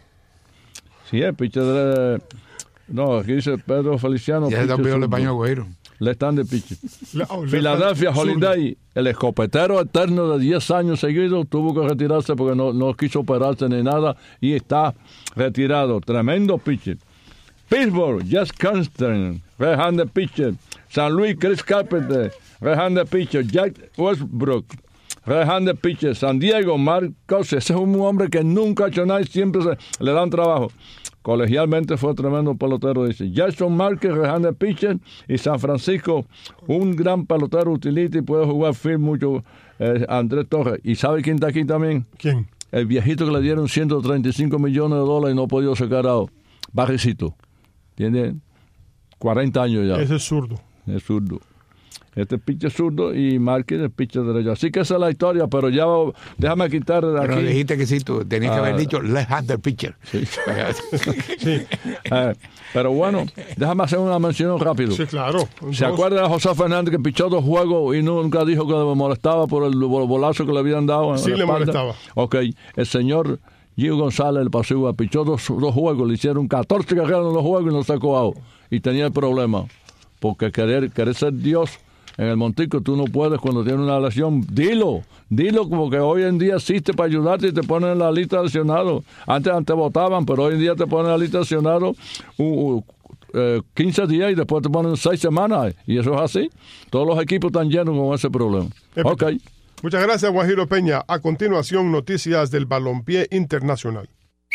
D: Sí, es pitcher de... No, aquí dice Pedro Feliciano.
E: Ya está pidiendo el español, güero.
D: Le están de pitcher. Philadelphia Holiday, el escopetero eterno de diez años seguidos, tuvo que retirarse porque no, no quiso operarse ni nada y está retirado. Tremendo pitcher. Pittsburgh, Jess Constantine, Rehan de pitcher. San Luis, Chris Carpenter, Rehan de pitcher. Jack Westbrook, Rehan de pitcher. San Diego, Mark Cossi. Ese es un hombre que nunca ha hecho nada y siempre se, le dan trabajo. Colegialmente fue tremendo pelotero, dice. Jason Márquez, Rehan de pitcher. Y San Francisco, un gran pelotero utility y puede jugar field mucho, eh, Andrés Torres. ¿Y sabe quién está aquí también?
C: ¿Quién?
D: el viejito que le dieron ciento treinta y cinco millones de dólares y no ha podido sacar a Barricito. Tiene cuarenta años ya.
C: Ese es zurdo.
D: Es zurdo. Este es pitcher zurdo y Márquez es pitcher derecho. Así que esa es la historia, pero ya déjame quitar de aquí.
E: Pero dijiste que sí, tú tenías
D: ah,
E: que haber dicho left-hander pitcher.
D: Sí. sí. Eh, pero bueno, déjame hacer una mención rápido.
C: Sí, claro. Entonces,
D: ¿se acuerda de José Fernández que pichó dos juegos y nunca dijo que le molestaba por el bolazo que le habían dado? En
C: sí,
D: la
C: le
D: espalda?
C: molestaba.
D: Ok, el señor Gio González, el pasivo, pichó dos, dos juegos, le hicieron catorce carreras en los juegos y no sacó out. Y tenía el problema, porque querer, querer ser Dios en el montico, tú no puedes cuando tienes una lesión. Dilo, dilo, como que hoy en día existe para ayudarte y te ponen en la lista de lesionados. Antes antes votaban, pero hoy en día te ponen en la lista de lesionados uh, uh, eh, quince días y después te ponen seis semanas. Y eso es así. Todos los equipos están llenos con ese problema. Ok.
C: Muchas gracias, Guajiro Peña. A continuación, noticias del balompié internacional.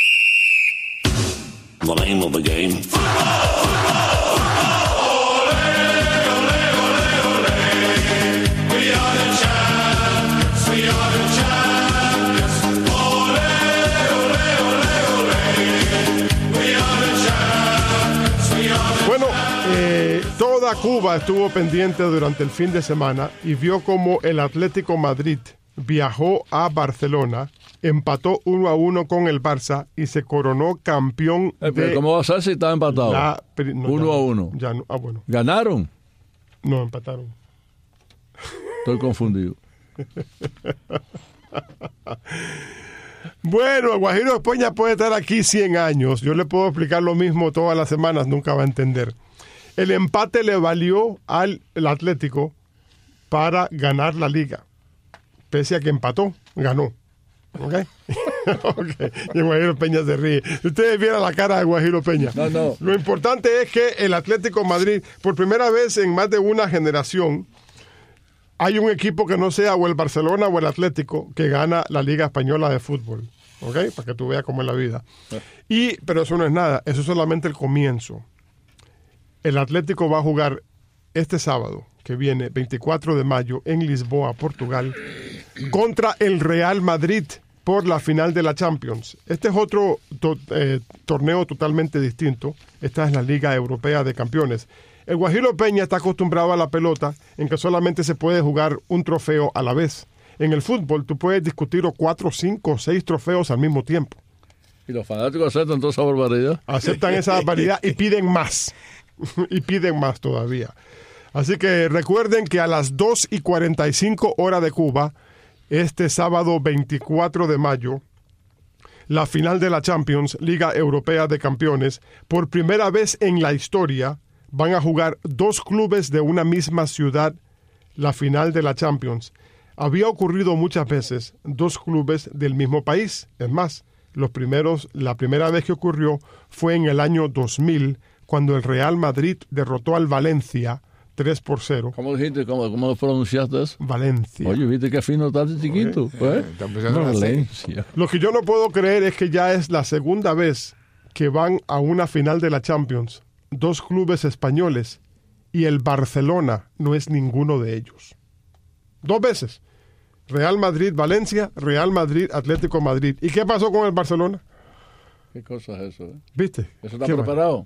K: The name of the game.
C: Toda Cuba estuvo pendiente durante el fin de semana y vio como el Atlético Madrid viajó a Barcelona, empató uno a uno con el Barça y se coronó campeón.
D: Eh, pero
C: de
D: ¿cómo va a ser si está empatado?
C: La, no,
D: uno
C: ya,
D: a uno.
C: Ya no, ah, bueno.
D: ¿Ganaron?
C: No, empataron.
D: Estoy confundido.
C: Bueno, Guajiro Peña puede estar aquí cien años. Yo le puedo explicar lo mismo todas las semanas, nunca va a entender. El empate le valió al el Atlético para ganar la liga. Pese a que empató, ganó. ¿Ok? Okay. Y Guajiro Peña se ríe. Si ustedes vieran la cara de Guajiro Peña.
D: No, no.
C: Lo importante es que el Atlético Madrid, por primera vez en más de una generación, hay un equipo que no sea o el Barcelona o el Atlético que gana la Liga Española de Fútbol. ¿Ok? Para que tú veas cómo es la vida. Y, pero eso no es nada. Eso es solamente el comienzo. El Atlético va a jugar este sábado, que viene, veinticuatro de mayo, en Lisboa, Portugal, contra el Real Madrid por la final de la Champions. Este es otro to- eh, torneo totalmente distinto. Esta es la Liga Europea de Campeones. El Guajiro Peña está acostumbrado a la pelota, en que solamente se puede jugar un trofeo a la vez. En el fútbol, tú puedes discutir o cuatro, cinco, seis trofeos al mismo tiempo.
D: ¿Y los fanáticos aceptan toda esa barbaridad?
C: Aceptan esa barbaridad y piden más. Y piden más todavía. Así que recuerden que a las dos y cuarenta y cinco hora de Cuba, este sábado veinticuatro de mayo, la final de la Champions, Liga Europea de Campeones, por primera vez en la historia, van a jugar dos clubes de una misma ciudad la final de la Champions. Había ocurrido muchas veces dos clubes del mismo país. Es más, los primeros, la primera vez que ocurrió fue en el año dos mil, cuando el Real Madrid derrotó al Valencia tres por cero.
D: ¿Cómo dijiste? ¿Cómo, cómo pronunciaste eso?
C: Valencia.
D: Oye, ¿viste qué fino está este chiquito?
C: Okay.
D: ¿Eh? No, Valencia.
C: Lo que yo no puedo creer es que ya es la segunda vez que van a una final de la Champions dos clubes españoles y el Barcelona no es ninguno de ellos. Dos veces. Real Madrid, Valencia, Real Madrid, Atlético Madrid. ¿Y qué pasó con el Barcelona?
D: ¿Qué cosa es eso? Eh?
C: ¿Viste?
D: ¿Eso está preparado?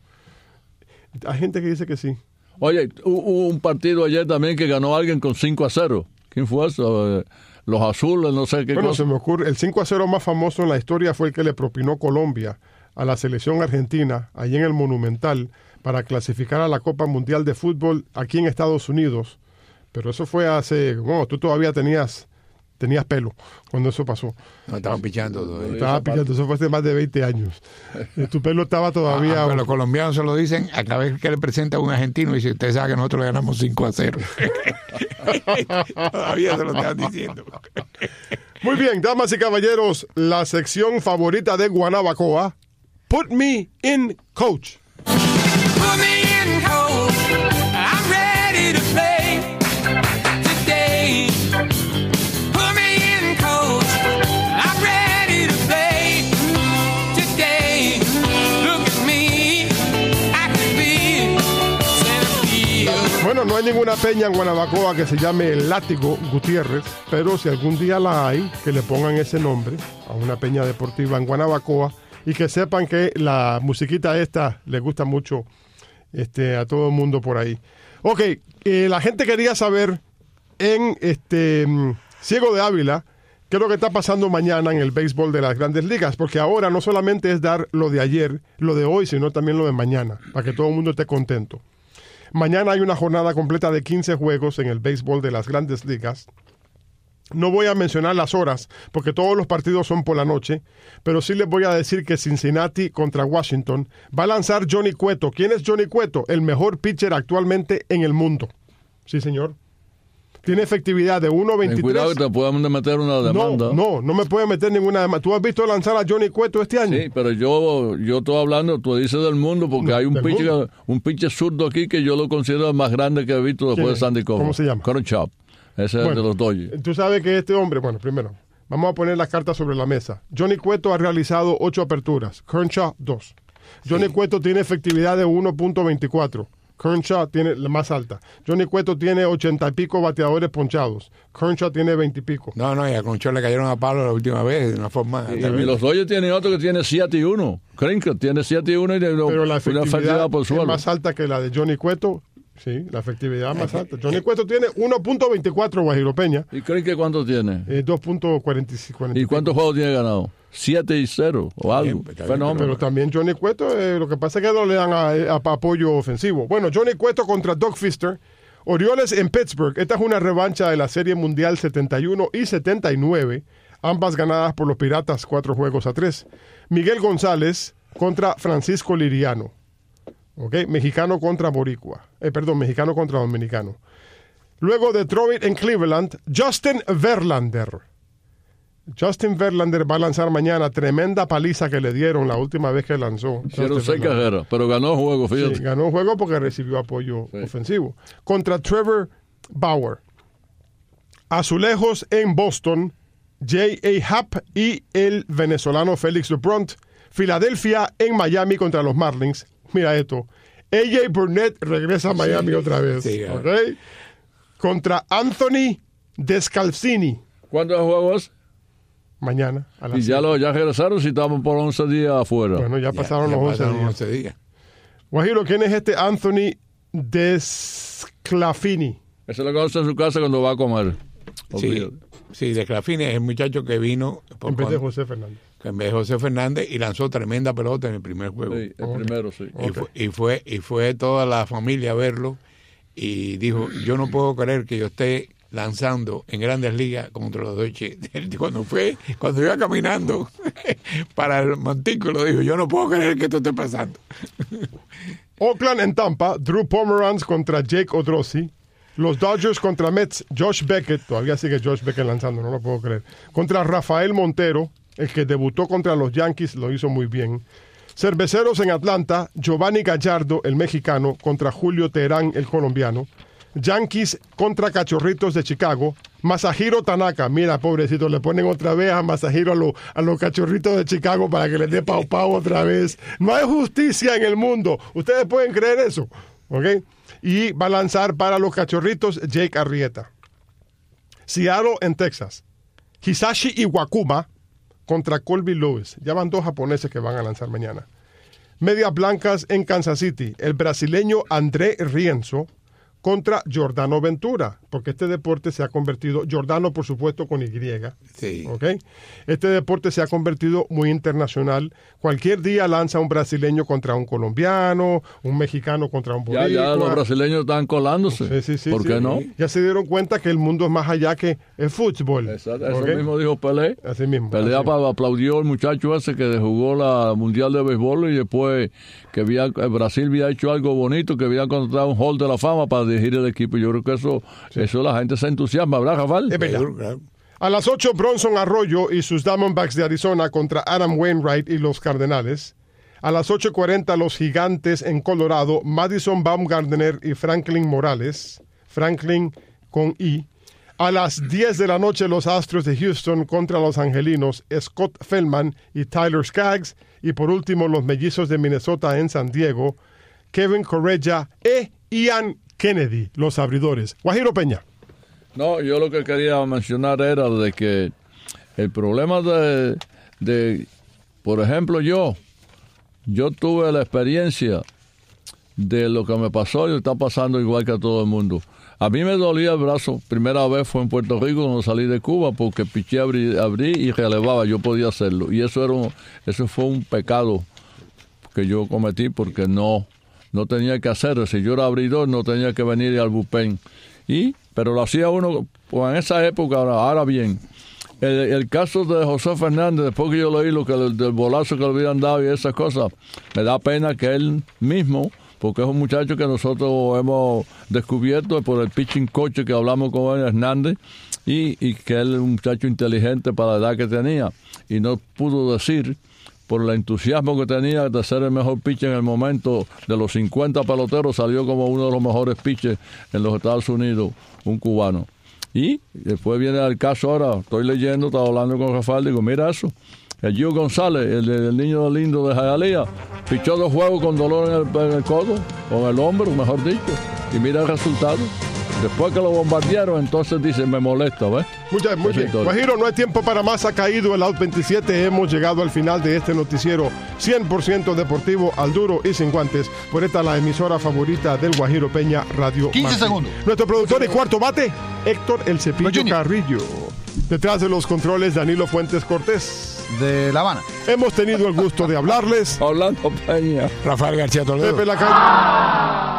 C: Hay gente que dice que sí.
D: Oye, hubo un partido ayer también que ganó alguien con cinco a cero. ¿Quién fue eso? Los azules, no sé qué
C: Bueno,
D: cosa.
C: se me ocurre, el cinco a cero más famoso en la historia fue el que le propinó Colombia a la selección argentina, allí en el Monumental, para clasificar a la Copa Mundial de Fútbol aquí en Estados Unidos. Pero eso fue hace... Bueno, tú todavía tenías... Tenías pelo cuando eso pasó.
E: No, estaban pichando todavía.
C: Estaba pichando, eso fue hace más de veinte años. Tu pelo estaba todavía...
E: Ah, pero los colombianos se lo dicen a cada vez que le presenta a un argentino y dice, usted sabe que nosotros le ganamos cinco a cero. Todavía se lo están diciendo.
C: Muy bien, damas y caballeros, la sección favorita de Guanabacoa, Put Me in Coach.
B: Put me in coach. I'm ready to play today. Put me in coach. I'm ready to play today. Look at me. I can be center field.
C: Bueno, no hay hay ninguna peña en Guanabacoa que se llame El Látigo Gutiérrez, pero si algún día la hay, que le pongan ese nombre a una peña deportiva en Guanabacoa y que sepan que la musiquita esta le gusta mucho este, a todo el mundo por ahí. Ok, eh, la gente quería saber en este Ciego de Ávila qué es lo que está pasando mañana en el béisbol de las Grandes Ligas, porque ahora no solamente es dar lo de ayer, lo de hoy, sino también lo de mañana, para que todo el mundo esté contento. Mañana hay una jornada completa de quince juegos en el béisbol de las Grandes Ligas. No voy a mencionar las horas, porque todos los partidos son por la noche, pero sí les voy a decir que Cincinnati contra Washington va a lanzar Johnny Cueto. ¿Quién es Johnny Cueto? El mejor pitcher actualmente en el mundo. Sí, señor. Tiene efectividad de uno veintitrés.
D: Ten cuidado que te pueden meter una demanda.
C: No, no, no me puede meter ninguna demanda. ¿Tú has visto lanzar a Johnny Cueto este año?
D: Sí, pero yo yo estoy hablando, tú dices del mundo, porque no, hay un pitcher, un pitcher zurdo aquí que yo lo considero el más grande que he visto después de Sandy Koufax.
C: ¿Cómo se llama?
D: Crenshaw. Ese
C: bueno,
D: es de los Dodgers.
C: Tú sabes que este hombre, bueno, primero, vamos a poner las cartas sobre la mesa. Johnny Cueto ha realizado ocho aperturas, Crenshaw dos. Johnny sí. Cueto tiene efectividad de uno punto veinticuatro. Crenshaw tiene la más alta. Johnny Cueto tiene ochenta y pico bateadores ponchados. Crenshaw tiene veinte y pico.
E: No, no, y a Crenshaw le cayeron a palo la última vez de una forma...
D: Y, y los Dodgers tienen otro que tiene siete y uno. Crenshaw tiene siete y uno y de,
C: pero la efectividad,
D: una efectividad por
C: es
D: suelo.
C: más alta que la de Johnny Cueto. Sí, la efectividad más alta. Johnny Cueto tiene uno punto veinticuatro, Guajiro Peña.
D: ¿Y creen que cuánto tiene?
C: Eh, dos punto cuarenta y cinco.
D: ¿Y cuántos juegos tiene ganado? siete y cero o algo.
C: Bien, Fenómeno. Pero también Johnny Cueto, eh, lo que pasa es que no le dan a, a, a apoyo ofensivo. Bueno, Johnny Cueto contra Doug Fister. Orioles en Pittsburgh. Esta es una revancha de la Serie Mundial setenta y uno y setenta y nueve. Ambas ganadas por los Piratas, cuatro juegos a tres. Miguel González contra Francisco Liriano. Okay. Mexicano contra Boricua. Eh, perdón, mexicano contra dominicano. Luego Detroit en Cleveland, Justin Verlander. Justin Verlander va a lanzar mañana. Tremenda paliza que le dieron la última vez que lanzó.
D: Hicieron seis carreras, pero ganó juego, fíjate.
C: Sí, ganó juego porque recibió apoyo sí. ofensivo. Contra Trevor Bauer. Azulejos en Boston, J A. Happ y el venezolano Félix Lebront. Filadelfia en Miami contra los Marlins. Mira esto. A J. Burnett regresa a Miami sí, otra vez. Sí, ¿okay? Contra Anthony Descalzini.
D: ¿Cuántos juegos?
C: Mañana. A las
D: y ya, lo, ya regresaron si estaban por once días afuera.
C: Bueno, ya pasaron ya, los ya pasaron once días. días. Guajiro, ¿quién es este Anthony Desclafini?
D: Ese lo conoce en su casa cuando va a comer.
E: Sí, sí, Desclafini es el muchacho que vino
C: por en vez de José Fernández.
E: En vez de José Fernández y lanzó tremenda pelota en el primer juego.
D: Sí, el okay. primero, sí.
E: Y, okay. fue, y, fue, y fue toda la familia a verlo y dijo, yo no puedo creer que yo esté lanzando en Grandes Ligas contra los Dodgers. Cuando fue, cuando iba caminando para el montículo, dijo, yo no puedo creer que esto esté pasando.
C: Oakland en Tampa, Drew Pomeranz contra Jake Odorizzi. Los Dodgers contra Mets, Josh Beckett, todavía sigue Josh Beckett lanzando, no lo puedo creer. Contra Rafael Montero, el que debutó contra los Yankees, lo hizo muy bien. Cerveceros en Atlanta, Giovanni Gallardo, el mexicano, contra Julio Teherán, el colombiano. Yankees contra Cachorritos de Chicago. Masahiro Tanaka, mira, pobrecito, le ponen otra vez a Masahiro a, lo, a los Cachorritos de Chicago para que les dé pau pau otra vez. No hay justicia en el mundo. ¿Ustedes pueden creer eso? ¿Ok? Y va a lanzar para los Cachorritos Jake Arrieta. Seattle en Texas. Hisashi Iwakuma contra Colby Lewis. Ya van dos japoneses que van a lanzar mañana. Medias Blancas en Kansas City. El brasileño André Rienzo contra Giordano Ventura, porque este deporte se ha convertido, Giordano por supuesto con Y,
E: sí.
C: ¿okay? Este deporte se ha convertido muy internacional. Cualquier día lanza un brasileño contra un colombiano, un mexicano contra un boricua.
D: Ya, ya los brasileños están colándose.
C: Sí, sí, sí,
D: ¿Por
C: sí.
D: qué no?
C: Ya se dieron cuenta que el mundo es más allá que el fútbol.
D: Exacto, eso ¿okay? mismo dijo Pelé.
C: Así mismo.
D: Pelé
C: así.
D: aplaudió al muchacho ese que jugó la Mundial de Béisbol y después que había, Brasil había hecho algo bonito, que había encontrado un hall de la fama para dirigir el equipo. Yo creo que eso, sí. eso la gente se entusiasma, ¿verdad, Rafael?
C: Es verdad. A las ocho, Bronson Arroyo y sus Diamondbacks de Arizona contra Adam Wainwright y los Cardenales. A las ocho cuarenta, los Gigantes en Colorado, Madison Baumgartner y Franklin Morales. Franklin con I. A las diez de la noche, los Astros de Houston contra los Angelinos, Scott Feldman y Tyler Skaggs. Y por último, los Mellizos de Minnesota en San Diego, Kevin Correia e Ian Kennedy, los abridores. Guajiro Peña.
D: No, yo lo que quería mencionar era de que el problema de, de por ejemplo, yo, yo tuve la experiencia de lo que me pasó y está pasando igual que a todo el mundo. A mí me dolía el brazo, primera vez fue en Puerto Rico cuando salí de Cuba, porque piché, abrí, abrí y relevaba, yo podía hacerlo. Y eso era un, eso fue un pecado que yo cometí porque no, no tenía que hacerlo. Si yo era abridor, no tenía que venir al bullpen. Y, pero lo hacía uno, pues en esa época, ahora, ahora bien, el, el caso de José Fernández, después que yo leí lo que del bolazo que le habían dado y esas cosas, me da pena que él mismo, porque es un muchacho que nosotros hemos descubierto por el pitching coach que hablamos con él, Hernández, y, y que él es un muchacho inteligente para la edad que tenía, y no pudo decir, por el entusiasmo que tenía de ser el mejor pitcher en el momento, de los cincuenta peloteros, salió como uno de los mejores pitchers en los Estados Unidos, un cubano. Y después viene el caso ahora, estoy leyendo, estaba hablando con Rafael, digo, mira eso, el Gio González, el, el niño lindo de Hialeah, pichó dos juegos con dolor en el, en el codo, o en el hombro, mejor dicho, y mira el resultado. Después que lo bombardearon, entonces dice, me molesta, ¿ves?
C: Muchas, muy bien. Guajiro, no hay tiempo para más, ha caído el out veintisiete, hemos llegado al final de este noticiero cien por ciento deportivo, al duro y sin guantes, por esta la emisora favorita del Guajiro Peña, Radio
K: quince
C: Martín.
K: Segundos.
C: Nuestro productor y cuarto bate, Héctor El Cepillo Carrillo. Detrás de los controles, Danilo Fuentes Cortés.
K: De La Habana.
C: Hemos tenido el gusto de hablarles.
D: Orlando Peña.
E: Rafael García Toledo.
C: Pepe Lacalle.